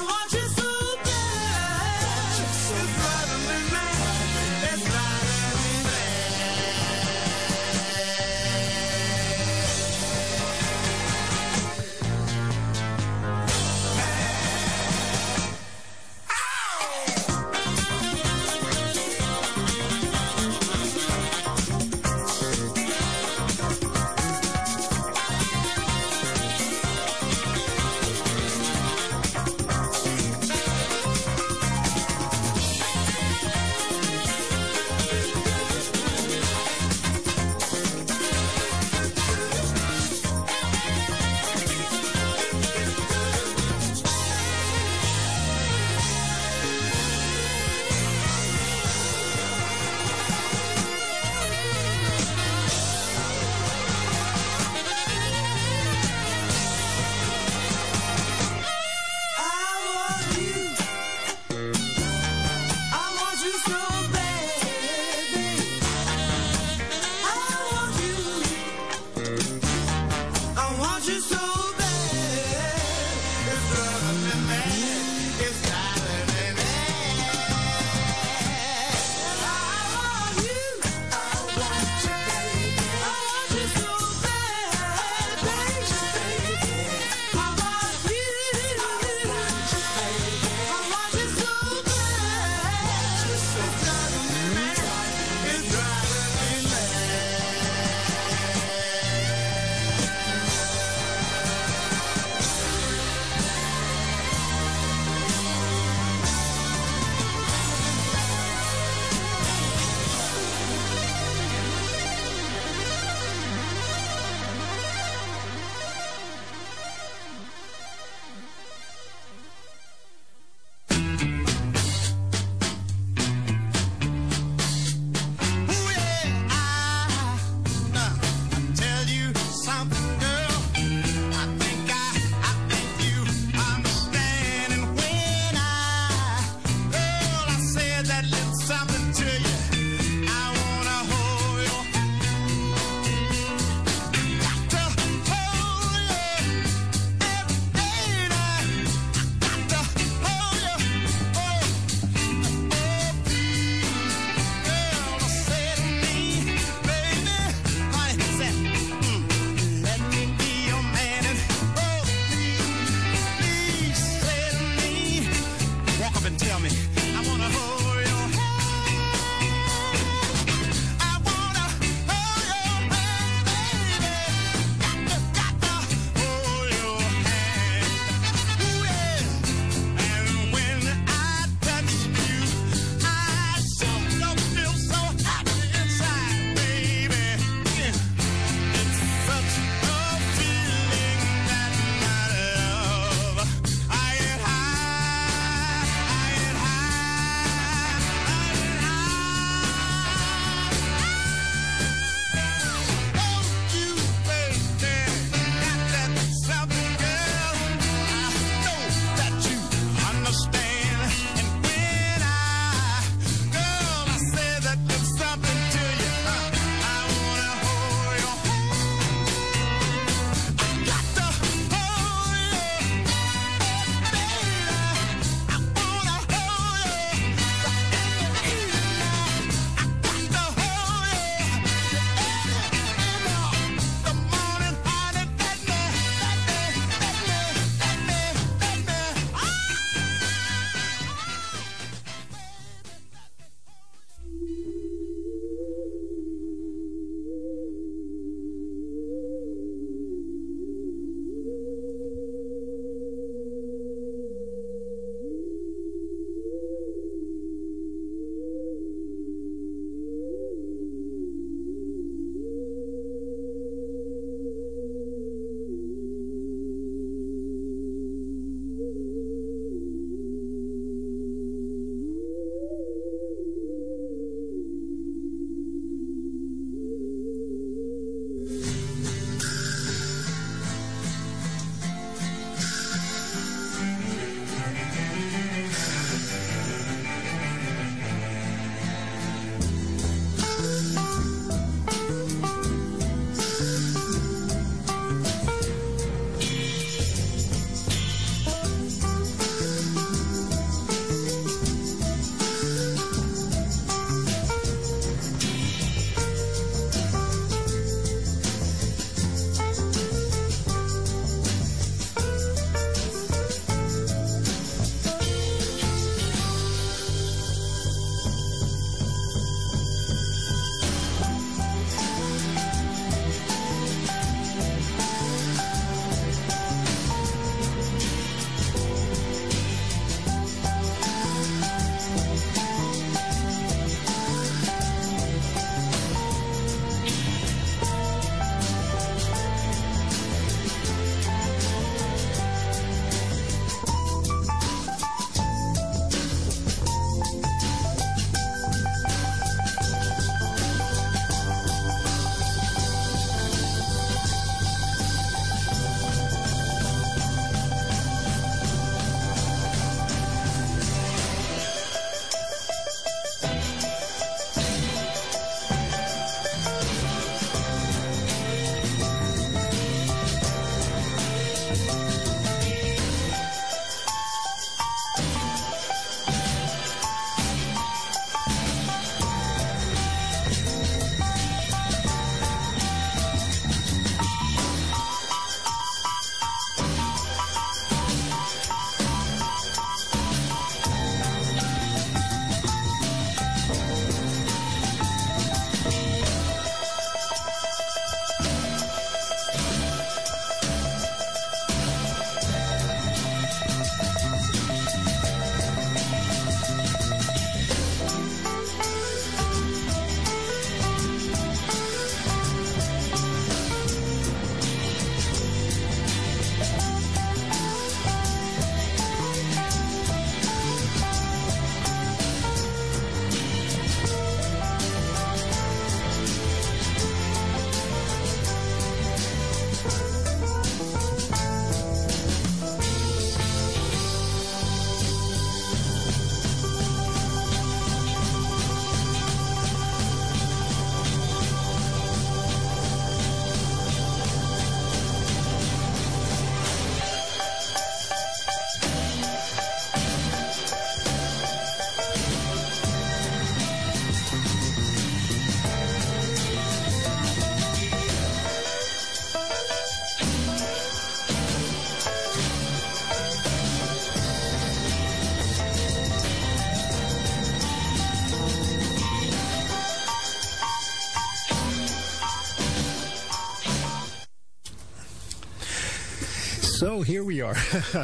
[SPEAKER 2] So here we are.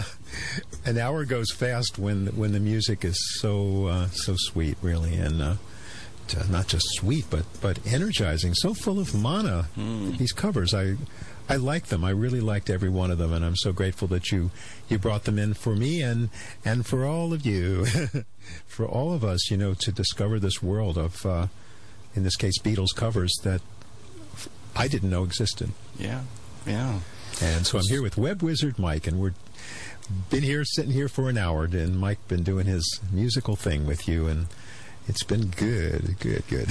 [SPEAKER 2] An hour goes fast when when the music is so uh, so sweet, really, and uh, t- not just sweet, but but energizing. So full of mana. Mm. These covers, I I like them. I really liked every one of them, and I'm so grateful that you you brought them in for me and and for all of you, for all of us, you know, to discover this world of, uh, in this case, Beatles covers that I didn't know existed.
[SPEAKER 3] Yeah, yeah.
[SPEAKER 2] And so I'm here with Web Wizard Mike, and we're been here, sitting here for an hour, and Mike been doing his musical thing with you, and it's been good, good, good.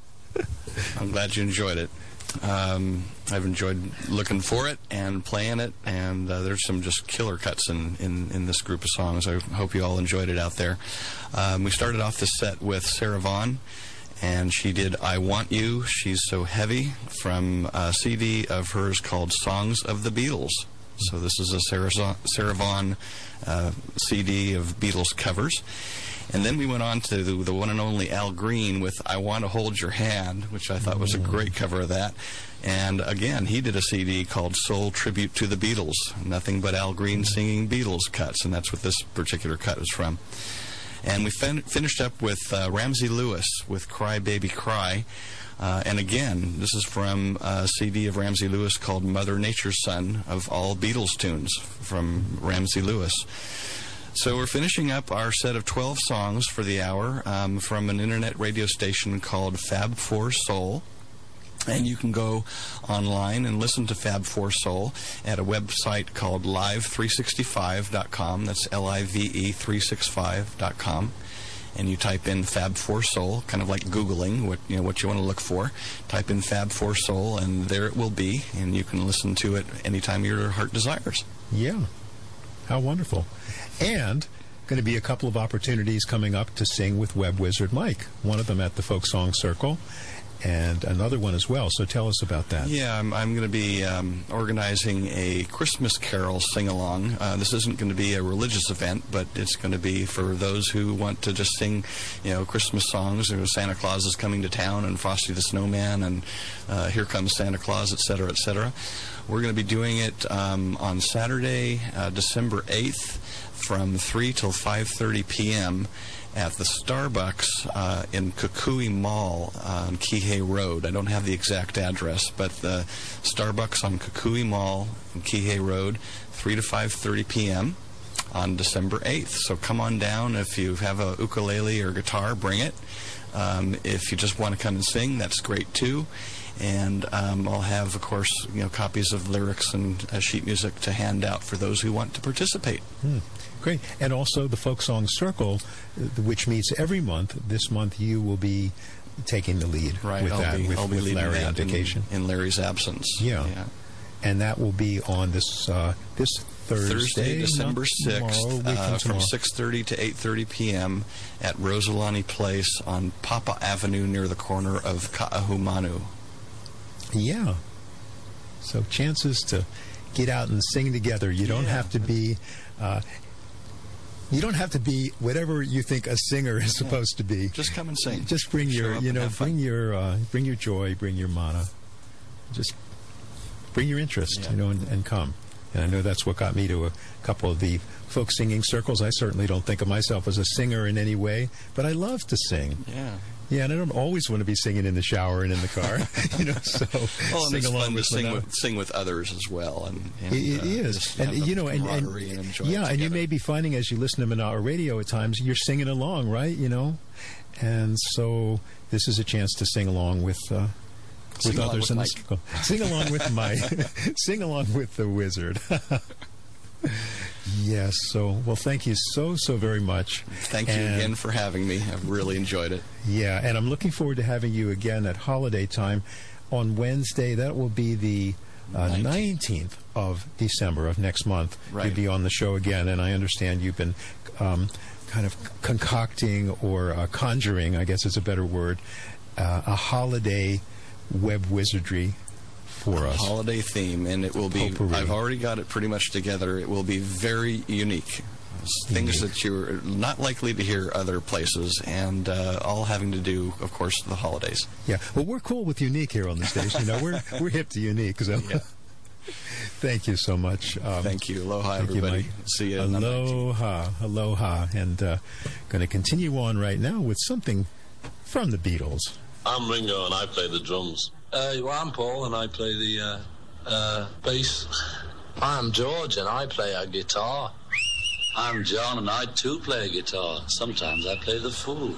[SPEAKER 3] I'm glad you enjoyed it. Um, I've enjoyed looking for it and playing it, and uh, there's some just killer cuts in, in, in this group of songs. I hope you all enjoyed it out there. Um, we started off the set with Sarah Vaughan, and she did I Want You, She's So Heavy, from a C D of hers called Songs of the Beatles. So this is a Sarah, Sarah Vaughan uh, C D of Beatles covers. And then we went on to the, the one and only Al Green with I Want to Hold Your Hand, which I thought was a great cover of that. And again, he did a C D called Soul Tribute to the Beatles. Nothing but Al Green singing Beatles cuts, and that's what this particular cut is from. And we fin- finished up with uh, Ramsey Lewis with Cry Baby Cry. Uh, and again, this is from a C D of Ramsey Lewis called Mother Nature's Son, of all Beatles tunes from Ramsey Lewis. So we're finishing up our set of twelve songs for the hour um, from an internet radio station called Fab Four Soul. And you can go online and listen to Fab Four Soul at a website called live three sixty-five dot com. That's L I V E three sixty-five dot com. And you type in Fab Four Soul, kind of like Googling what you know what you want to look for. Type in Fab Four Soul, and there it will be, and you can listen to it anytime your heart desires.
[SPEAKER 2] Yeah. How wonderful. And going to be a couple of opportunities coming up to sing with Web Wizard Mike. One of them at the Folk Song Circle, and another one as well. So tell us about that.
[SPEAKER 3] Yeah, I'm, I'm going to be um, organizing a Christmas Carol sing-along. Uh, this isn't going to be a religious event, but it's going to be for those who want to just sing, you know, Christmas songs. You know, Santa Claus is coming to town, and Frosty the Snowman, and uh, Here Comes Santa Claus, et cetera, et cetera. We're going to be doing it um, on Saturday, uh, December eighth, from three till five thirty p.m. at the Starbucks uh, in Kukui Mall on Kihei Road. I don't have the exact address, but the Starbucks on Kukui Mall on Kihei Road, three to five thirty p.m. on December eighth. So come on down. If you have a ukulele or guitar, bring it. Um, if you just want to come and sing, that's great too. And um, I'll have, of course, you know, copies of lyrics and uh, sheet music to hand out for those who want to participate.
[SPEAKER 2] Hmm. Great. And also the Folk Song Circle, which meets every month. This month you will be taking the lead
[SPEAKER 3] right,
[SPEAKER 2] with
[SPEAKER 3] I'll
[SPEAKER 2] that,
[SPEAKER 3] be,
[SPEAKER 2] with,
[SPEAKER 3] I'll be
[SPEAKER 2] with
[SPEAKER 3] leading
[SPEAKER 2] Larry
[SPEAKER 3] that
[SPEAKER 2] on vacation.
[SPEAKER 3] In, in Larry's absence.
[SPEAKER 2] Yeah.
[SPEAKER 3] yeah.
[SPEAKER 2] And that will be on this uh, this Thursday,
[SPEAKER 3] Thursday, December sixth,
[SPEAKER 2] tomorrow,
[SPEAKER 3] uh, from
[SPEAKER 2] tomorrow.
[SPEAKER 3] six thirty to eight thirty p.m. at Rosalani Place on Papa Avenue near the corner of Ka'ahumanu.
[SPEAKER 2] Yeah. So chances to get out and sing together. You don't
[SPEAKER 3] yeah.
[SPEAKER 2] have to be... Uh, You don't have to be whatever you think a singer is supposed to be.
[SPEAKER 3] Just come and sing.
[SPEAKER 2] Just bring
[SPEAKER 3] Show
[SPEAKER 2] your,
[SPEAKER 3] up
[SPEAKER 2] you
[SPEAKER 3] and
[SPEAKER 2] know,
[SPEAKER 3] have fun.
[SPEAKER 2] bring your, uh, bring your joy, bring your mana. Just bring your interest,
[SPEAKER 3] Yeah.
[SPEAKER 2] you know, and, and come. And I know that's what got me to a couple of the folk singing circles. I certainly don't think of myself as a singer in any way, but I love to sing.
[SPEAKER 3] Yeah.
[SPEAKER 2] Yeah, and I don't always want to be singing in the shower and in the car, you know. So
[SPEAKER 3] well, and
[SPEAKER 2] sing
[SPEAKER 3] it's
[SPEAKER 2] along
[SPEAKER 3] fun to
[SPEAKER 2] with
[SPEAKER 3] sing
[SPEAKER 2] Manana.
[SPEAKER 3] with, sing with others as well, and, and
[SPEAKER 2] It, it
[SPEAKER 3] uh,
[SPEAKER 2] is,
[SPEAKER 3] just
[SPEAKER 2] and
[SPEAKER 3] have the
[SPEAKER 2] you know, and, and,
[SPEAKER 3] camaraderie and enjoy
[SPEAKER 2] yeah,
[SPEAKER 3] it
[SPEAKER 2] and you
[SPEAKER 3] together.
[SPEAKER 2] may be finding as you listen to Manana Radio at times, you're singing along, right? You know, and so this is a chance to sing along with uh,
[SPEAKER 3] Sing
[SPEAKER 2] with
[SPEAKER 3] along
[SPEAKER 2] others
[SPEAKER 3] with
[SPEAKER 2] in the
[SPEAKER 3] Mike.
[SPEAKER 2] circle. Sing along with Mike. Sing along with the wizard. Yes. So, well, thank you so so very much.
[SPEAKER 3] Thank you
[SPEAKER 2] And-
[SPEAKER 3] again for having me. I've really enjoyed it.
[SPEAKER 2] Yeah, and I'm looking forward to having you again at holiday time on Wednesday. That will be the uh, nineteenth of December of next month.
[SPEAKER 3] Right.
[SPEAKER 2] You'll be on the show again, and I understand you've been um, kind of concocting or uh, conjuring, I guess is a better word, uh, a holiday web wizardry for us.
[SPEAKER 3] Holiday theme, and it will be,
[SPEAKER 2] Potpourri.
[SPEAKER 3] I've already got it pretty much together. It will be very unique. Things
[SPEAKER 2] Unique.
[SPEAKER 3] that you're not likely to hear other places, and uh, all having to do, of course, the holidays.
[SPEAKER 2] Yeah, well, we're cool with unique here on the station. You know, we're we're hip to unique. So,
[SPEAKER 3] Yeah.
[SPEAKER 2] Thank you so much. Um,
[SPEAKER 3] Thank you. Aloha,
[SPEAKER 2] thank you,
[SPEAKER 3] everybody.
[SPEAKER 2] Mike.
[SPEAKER 3] See you. in the
[SPEAKER 2] Aloha, aloha, and uh, going to continue on right now with something from the Beatles.
[SPEAKER 8] I'm Ringo and I play the drums.
[SPEAKER 9] Uh, well, I'm Paul and I play the uh, uh, bass. I'm George and I play a guitar.
[SPEAKER 10] I'm John and I too play a guitar. Sometimes I play the fool.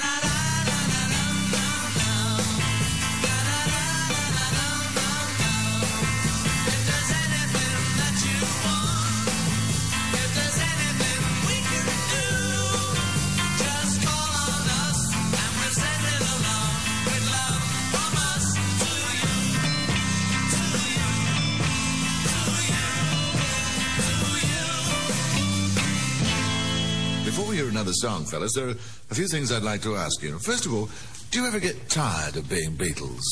[SPEAKER 11] Before we hear another song, fellas, there are a few things I'd like to ask you. First of all, do you ever get tired of being Beatles?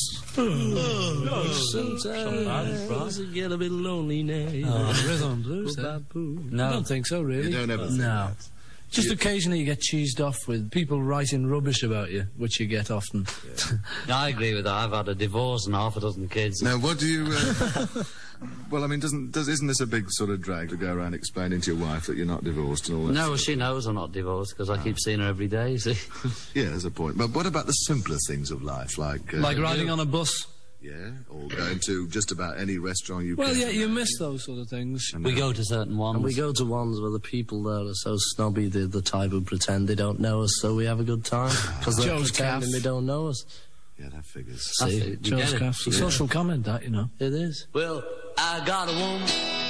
[SPEAKER 12] Oh, sometimes I get a bit lonely now.
[SPEAKER 13] Oh, rhythm and blues. No, I don't think so, really.
[SPEAKER 11] You don't ever think
[SPEAKER 13] No.
[SPEAKER 11] that?
[SPEAKER 13] Just
[SPEAKER 11] You-
[SPEAKER 13] occasionally you get cheesed off with people writing rubbish about you, which you get often.
[SPEAKER 10] I agree with that. I've had a divorce and half a dozen kids.
[SPEAKER 11] Now, what do you... Uh, well, I mean, doesn't does, isn't this a big sort of drag to go around explaining to your wife that you're not divorced and all that?
[SPEAKER 10] No, well, she knows I'm not divorced because I keep seeing her every day, you see.
[SPEAKER 11] Yeah, there's a point. But what about the simpler things of life, like... Uh,
[SPEAKER 13] Like riding on a bus.
[SPEAKER 11] Yeah, or going to just about any restaurant you
[SPEAKER 13] Well,
[SPEAKER 11] can.
[SPEAKER 13] yeah, you miss those sort of things.
[SPEAKER 10] We go to certain ones.
[SPEAKER 12] And we go to ones where the people there are so snobby, they're the type who pretend they don't know us, so we have a good time. Because they're
[SPEAKER 13] Joe's
[SPEAKER 12] pretending
[SPEAKER 13] calf.
[SPEAKER 12] they don't know us.
[SPEAKER 11] Yeah, that figures.
[SPEAKER 10] That's
[SPEAKER 12] See,
[SPEAKER 10] it. You
[SPEAKER 13] Joe's
[SPEAKER 10] get it.
[SPEAKER 13] calf. It's a social comment, that, you know.
[SPEAKER 12] It is.
[SPEAKER 6] Well, I got a woman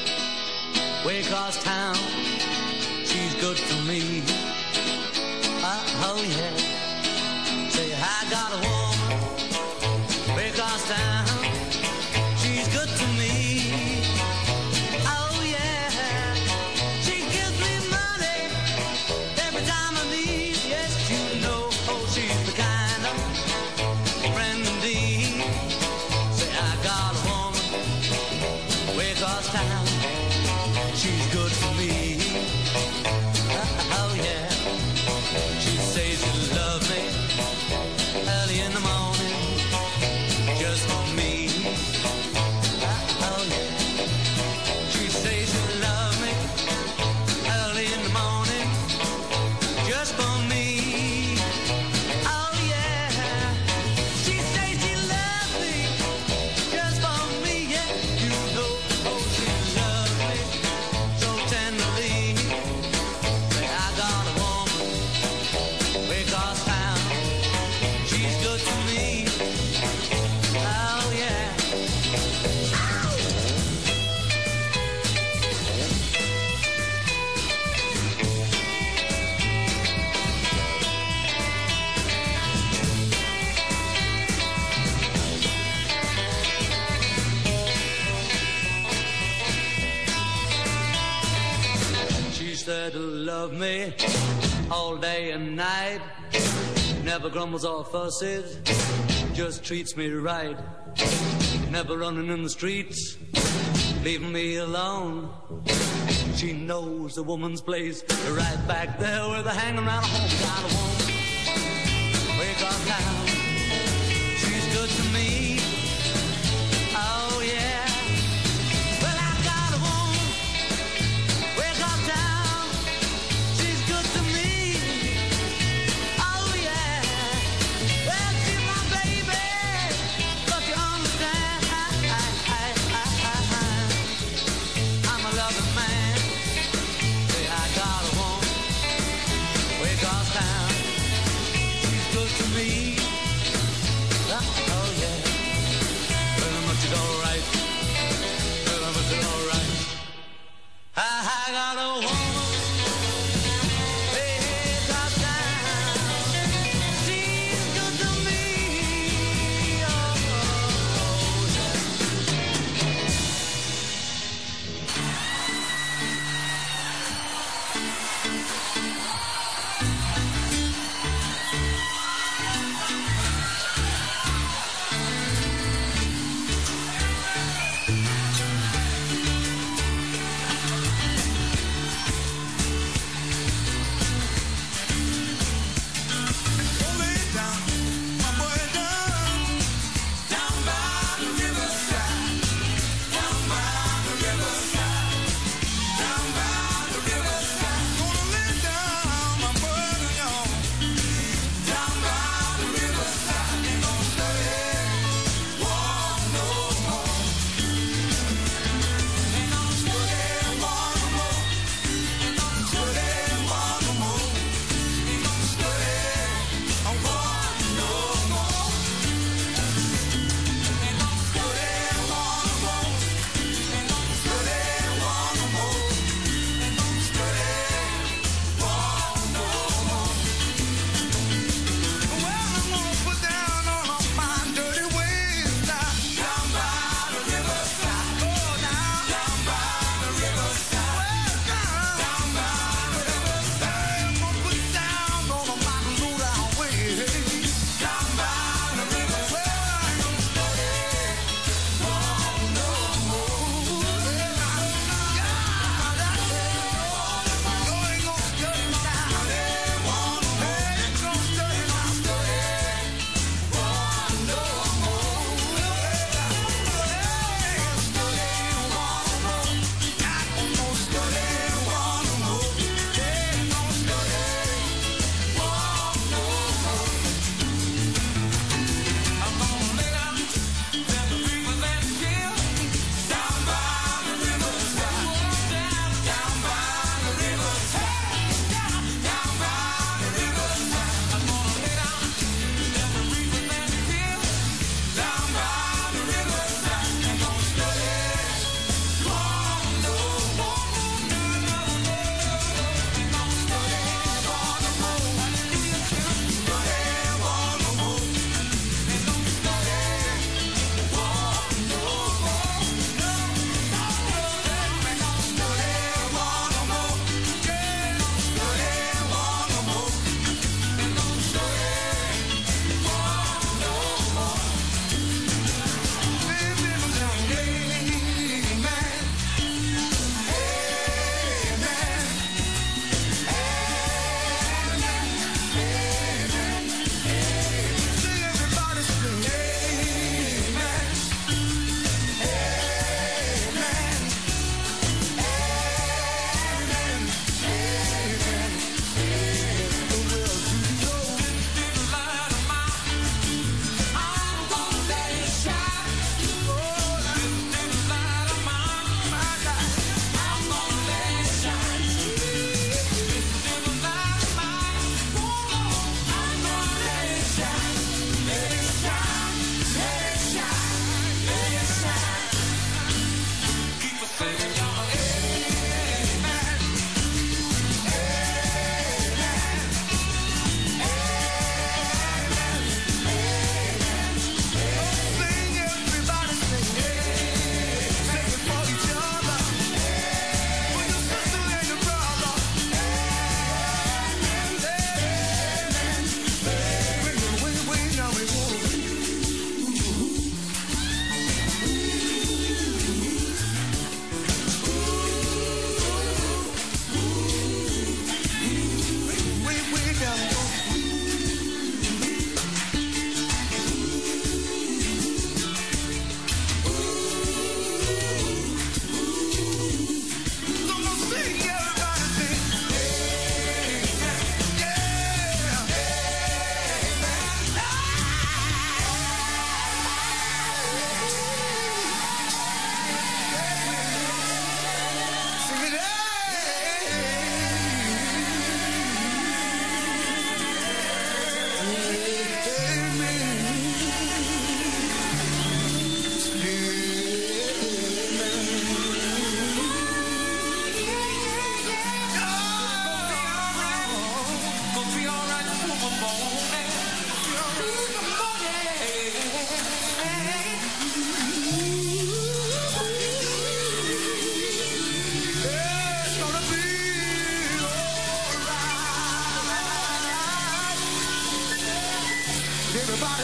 [SPEAKER 6] way across town. She's good to me. Uh, oh, yeah. Say, I got a woman way across town. She's good to me. Oh, yeah. She gives me money every time I need. Yes, you know, oh, she's the kind of friend indeed. Say, I got a woman way across town. She's good to me. Oh, yeah. She says she loves me early in the morning just for me. Oh, yeah. She says she loves me early in the morning just for me. Oh, yeah. She says she loves me just for me. Yeah, you know, oh, she loves me so tenderly. Say, I got a woman way across town. She's good to me. Oh, yeah. She said to love me all day and night. Never grumbles or fusses, just treats me right. Never running in the streets, leaving me alone. She knows the woman's place, right back there where they're hanging around home. Got a woman way across town. She's good to me. Oh, yeah. Well, I got a woman way across town. She's good to me. Oh, yeah. Well, she's my baby. But you understand, I'm a loving man. Say, I got a woman way across town. She's good to me. Oh, yeah.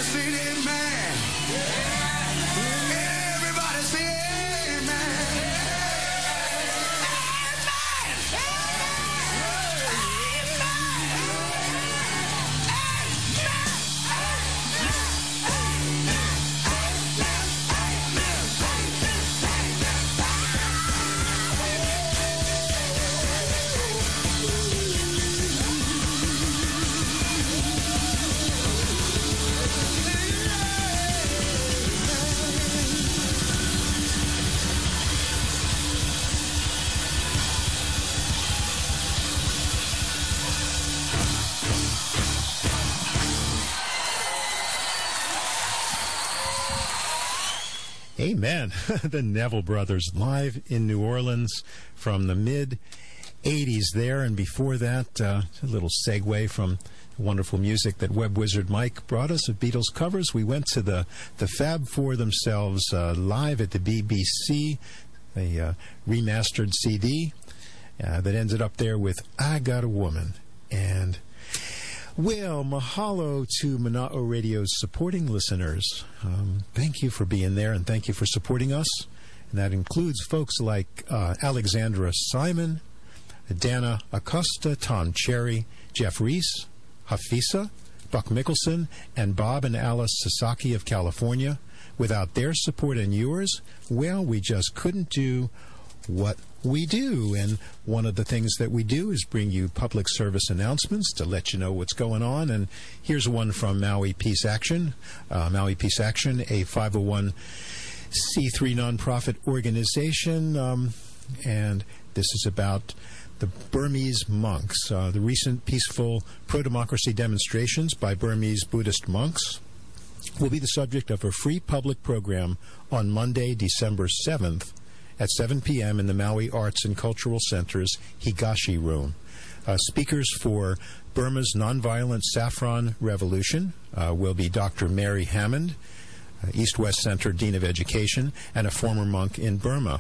[SPEAKER 7] say amen. Everybody say amen.
[SPEAKER 2] Amen. The Neville Brothers live in New Orleans from the mid eighties there. And before that, uh, a little segue from wonderful music that Web Wizard Mike brought us of Beatles covers. We went to the, the Fab Four themselves uh, live at the B B C, a uh, remastered C D uh, that ended up there with I Got a Woman. And well, mahalo to Mana'o Radio's supporting listeners. Um, thank you for being there, and thank you for supporting us. And that includes folks like uh, Alexandra Simon, Dana Acosta, Tom Cherry, Jeff Reese, Hafisa, Buck Mickelson, and Bob and Alice Sasaki of California. Without their support and yours, well, we just couldn't do what we do. And one of the things that we do is bring you public service announcements to let you know what's going on. And here's one from Maui Peace Action. Uh, Maui Peace Action, a five oh one c three nonprofit organization. Um, and this is about the Burmese monks. Uh, the recent peaceful pro-democracy demonstrations by Burmese Buddhist monks will be the subject of a free public program on Monday, December seventh, at seven p.m. in the Maui Arts and Cultural Center's Higashi Room. Uh, speakers for Burma's Nonviolent Saffron Revolution uh, will be Doctor Mary Hammond, uh, East-West Center Dean of Education, and a former monk in Burma.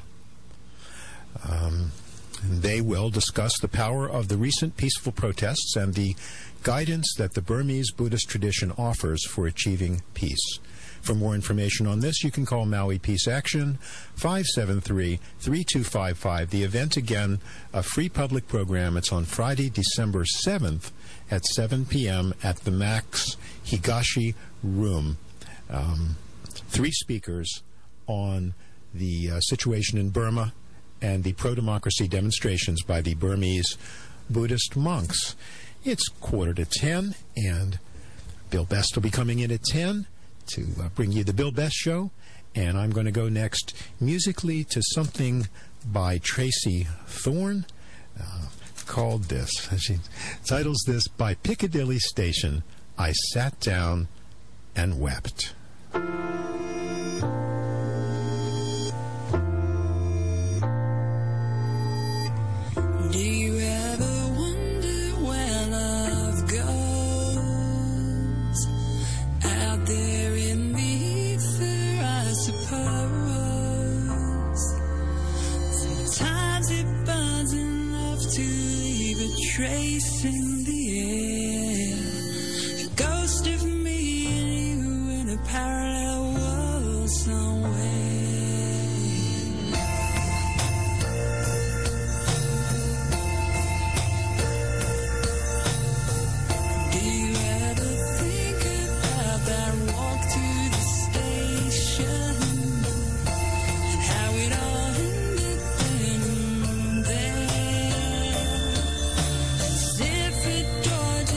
[SPEAKER 2] Um, they will discuss the power of the recent peaceful protests and the guidance that the Burmese Buddhist tradition offers for achieving peace. For more information on this, you can call Maui Peace Action, five seven three, three two five five. The event, again, a free public program. It's on Friday, December seventh at seven p.m. at the Max Higashi Room. Um, three speakers on the uh, situation in Burma and the pro-democracy demonstrations by the Burmese Buddhist monks. It's quarter to ten, and Bill Best will be coming in at ten. To uh, bring you the Bill Best Show, and I'm going to go next musically to something by Tracy Thorn uh, called this. She titles this, By Piccadilly Station, I Sat Down and Wept.
[SPEAKER 1] Do you ever wonder where love goes? Out there in the ether, I suppose. Sometimes it burns enough to leave a trace in the air. A ghost of me and you in a parallel world somewhere. Georgia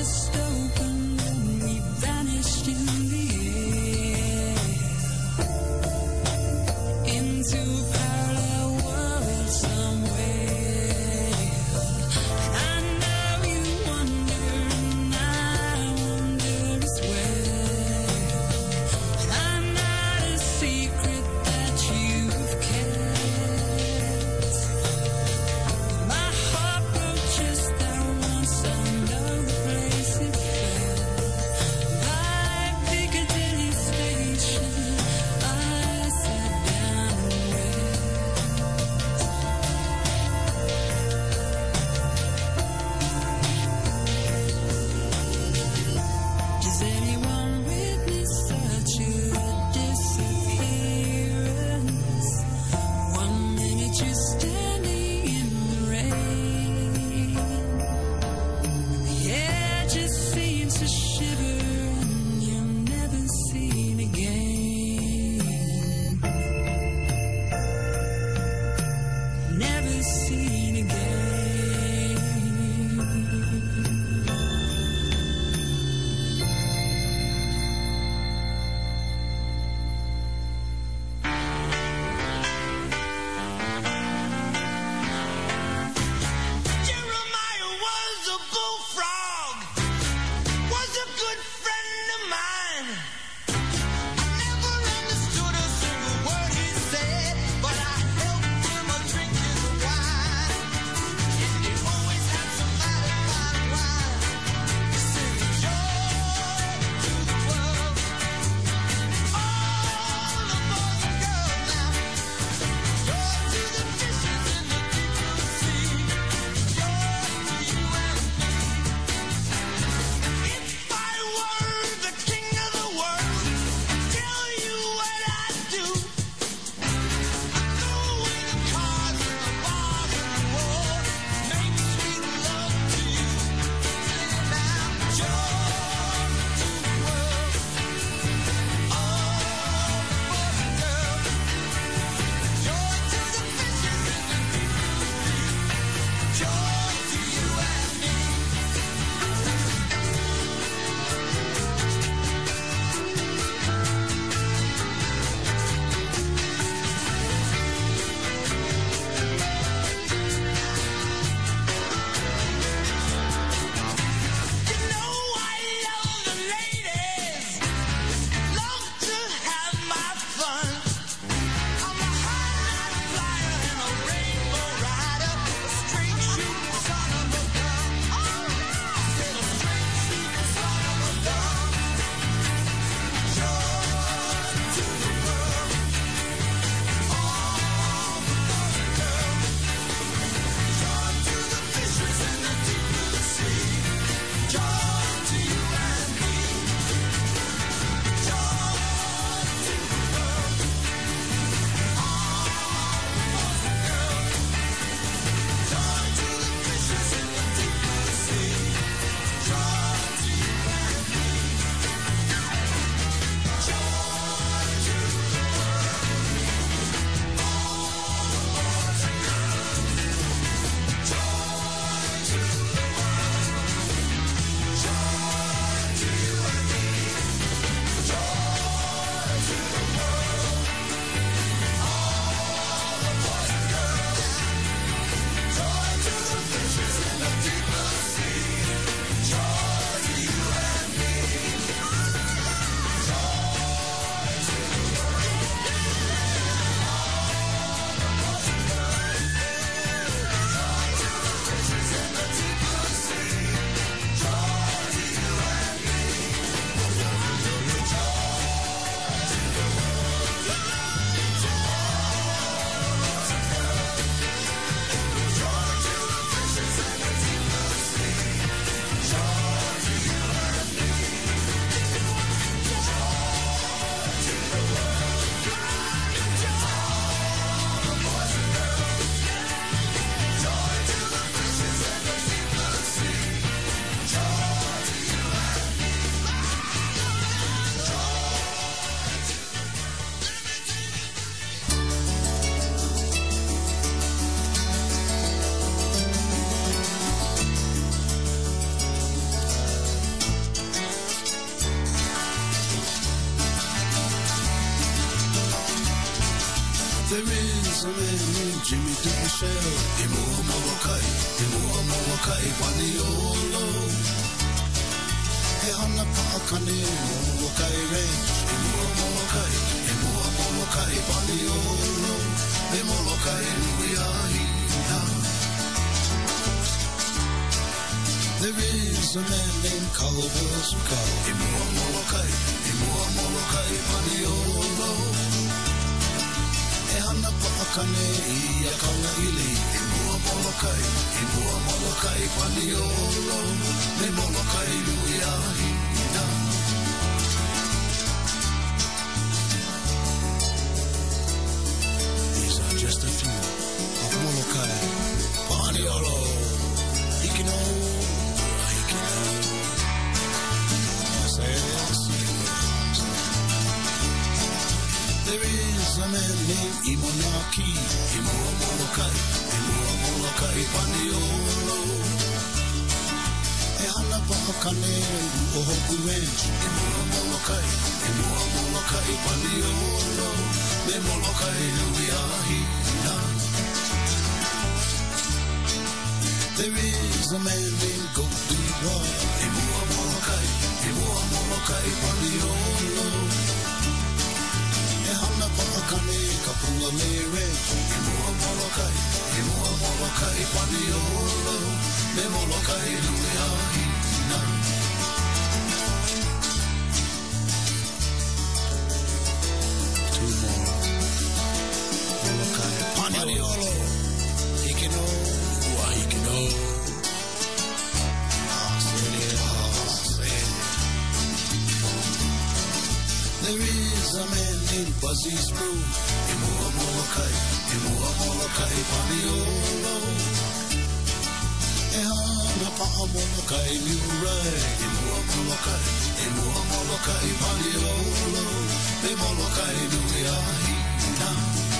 [SPEAKER 7] There is a man named Jimmy DeMichelle. Imua Molokai, Imua Molokai, Paniolo. He hana paakane, Molokai Ranch. Imua Molokai, Imua Molokai, Paniolo. He Molokai Nuiahina. There is a man named Caldwell Suka. Imua Molokai, Imua Molokai, Paniolo. E hana paakane I a kauna ili. E mua molokai, e mua molokai paniolo. Me molokai nui a hina. These are just a few of molokai paniolo. Hikino, hikino. Say it. There is a man named Imonaki, Imua Molokai, Imua Molokai Paniolo. E hana paakane o hoku ranch, Imua Molokai, Imua Molokai Paniolo. Me Molokai nui a hina. There is a man named Goat Dubois, Imua Molokai, Imua Molokai Paniolo. E hana paakane kapua me ranch. E mua molokai, e mua molokai paniolo. Me molokai nui a hina. Two more. Molokai paniolo. Hikino, ua hikino. Ah, sele, ah, sele. There is a man named Buzzy Screw. Imua Molokai, Imua Molokai Paniolo. E hana pa'a Molokai Murai. Imua Molokai, Imua Molokai Paniolo. Me Molokai nui a hina.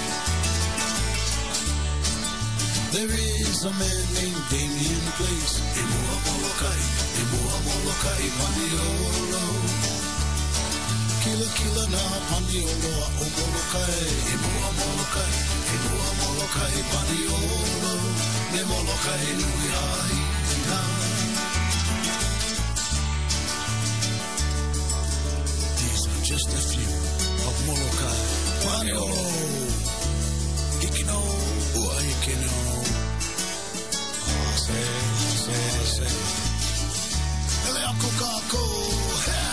[SPEAKER 7] There is a man named Damien Place. Imua Molokai, Imua Molokai Paniolo. Kila kila na paniolo a o molokai. E mua molokai, e mua molokai paniolo. Me molokai nui a hina. These are just a few of molokai paniolo. Hikino, ua hikino. Ah, se, se, se. Ele ako kako, ha!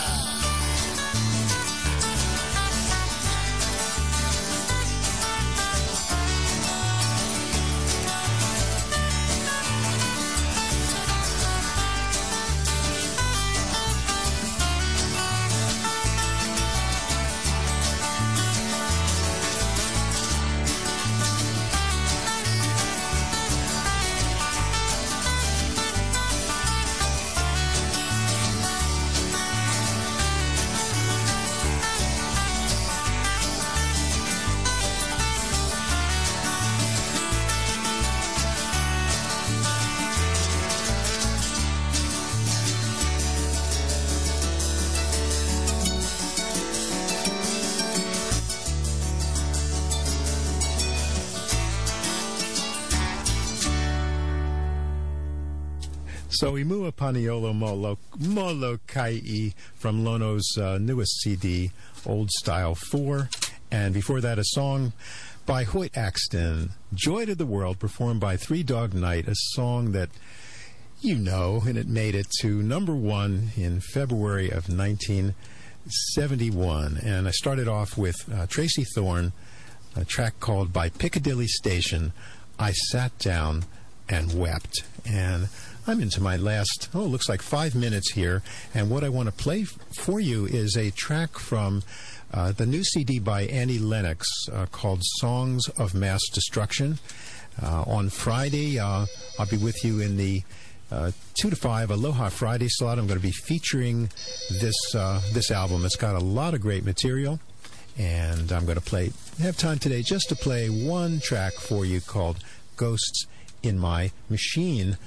[SPEAKER 2] So Imua Paniolo Molo, Molokai from Lono's uh, newest C D, Old Style four. And before that, a song by Hoyt Axton, Joy to the World, performed by Three Dog Night, a song that you know, and it made it to number one in February of nineteen seventy-one. And I started off with uh, Tracy Thorn, a track called By Piccadilly Station, I Sat Down and Wept. And I'm into my last, oh, it looks like five minutes here. And what I want to play f- for you is a track from uh, the new C D by Annie Lennox uh, called Songs of Mass Destruction. Uh, on Friday, uh, I'll be with you in the uh, two to five Aloha Friday slot. I'm going to be featuring this uh, this album. It's got a lot of great material. And I'm going to play, have time today just to play one track for you called Ghosts in My Machine.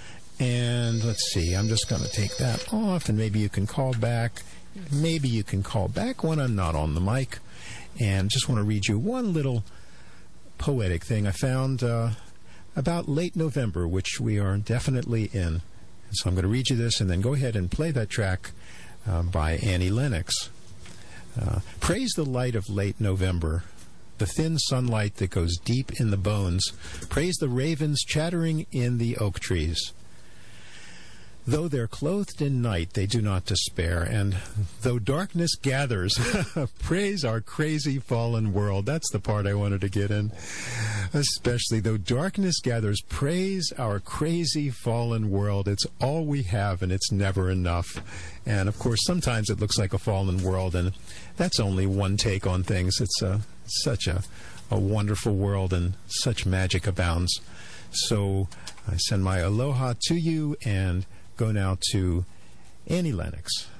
[SPEAKER 2] And let's see, I'm just going to take that off, and maybe you can call back. Maybe you can call back when I'm not on the mic. And just want to read you one little poetic thing I found uh, about late November, which we are definitely in. So I'm going to read you this and then go ahead and play that track uh, by Annie Lennox. Uh, Praise the light of late November, the thin sunlight that goes deep in the bones. Praise the ravens chattering in the oak trees. Though they're clothed in night, they do not despair. And though darkness gathers, praise our crazy fallen world. That's the part I wanted to get in. Especially though darkness gathers, praise our crazy fallen world. It's all we have, and it's never enough. And, of course, sometimes it looks like a fallen world, and that's only one take on things. It's a, such a, a wonderful world, and such magic abounds. So I send my aloha to you, and go now to Annie Lennox.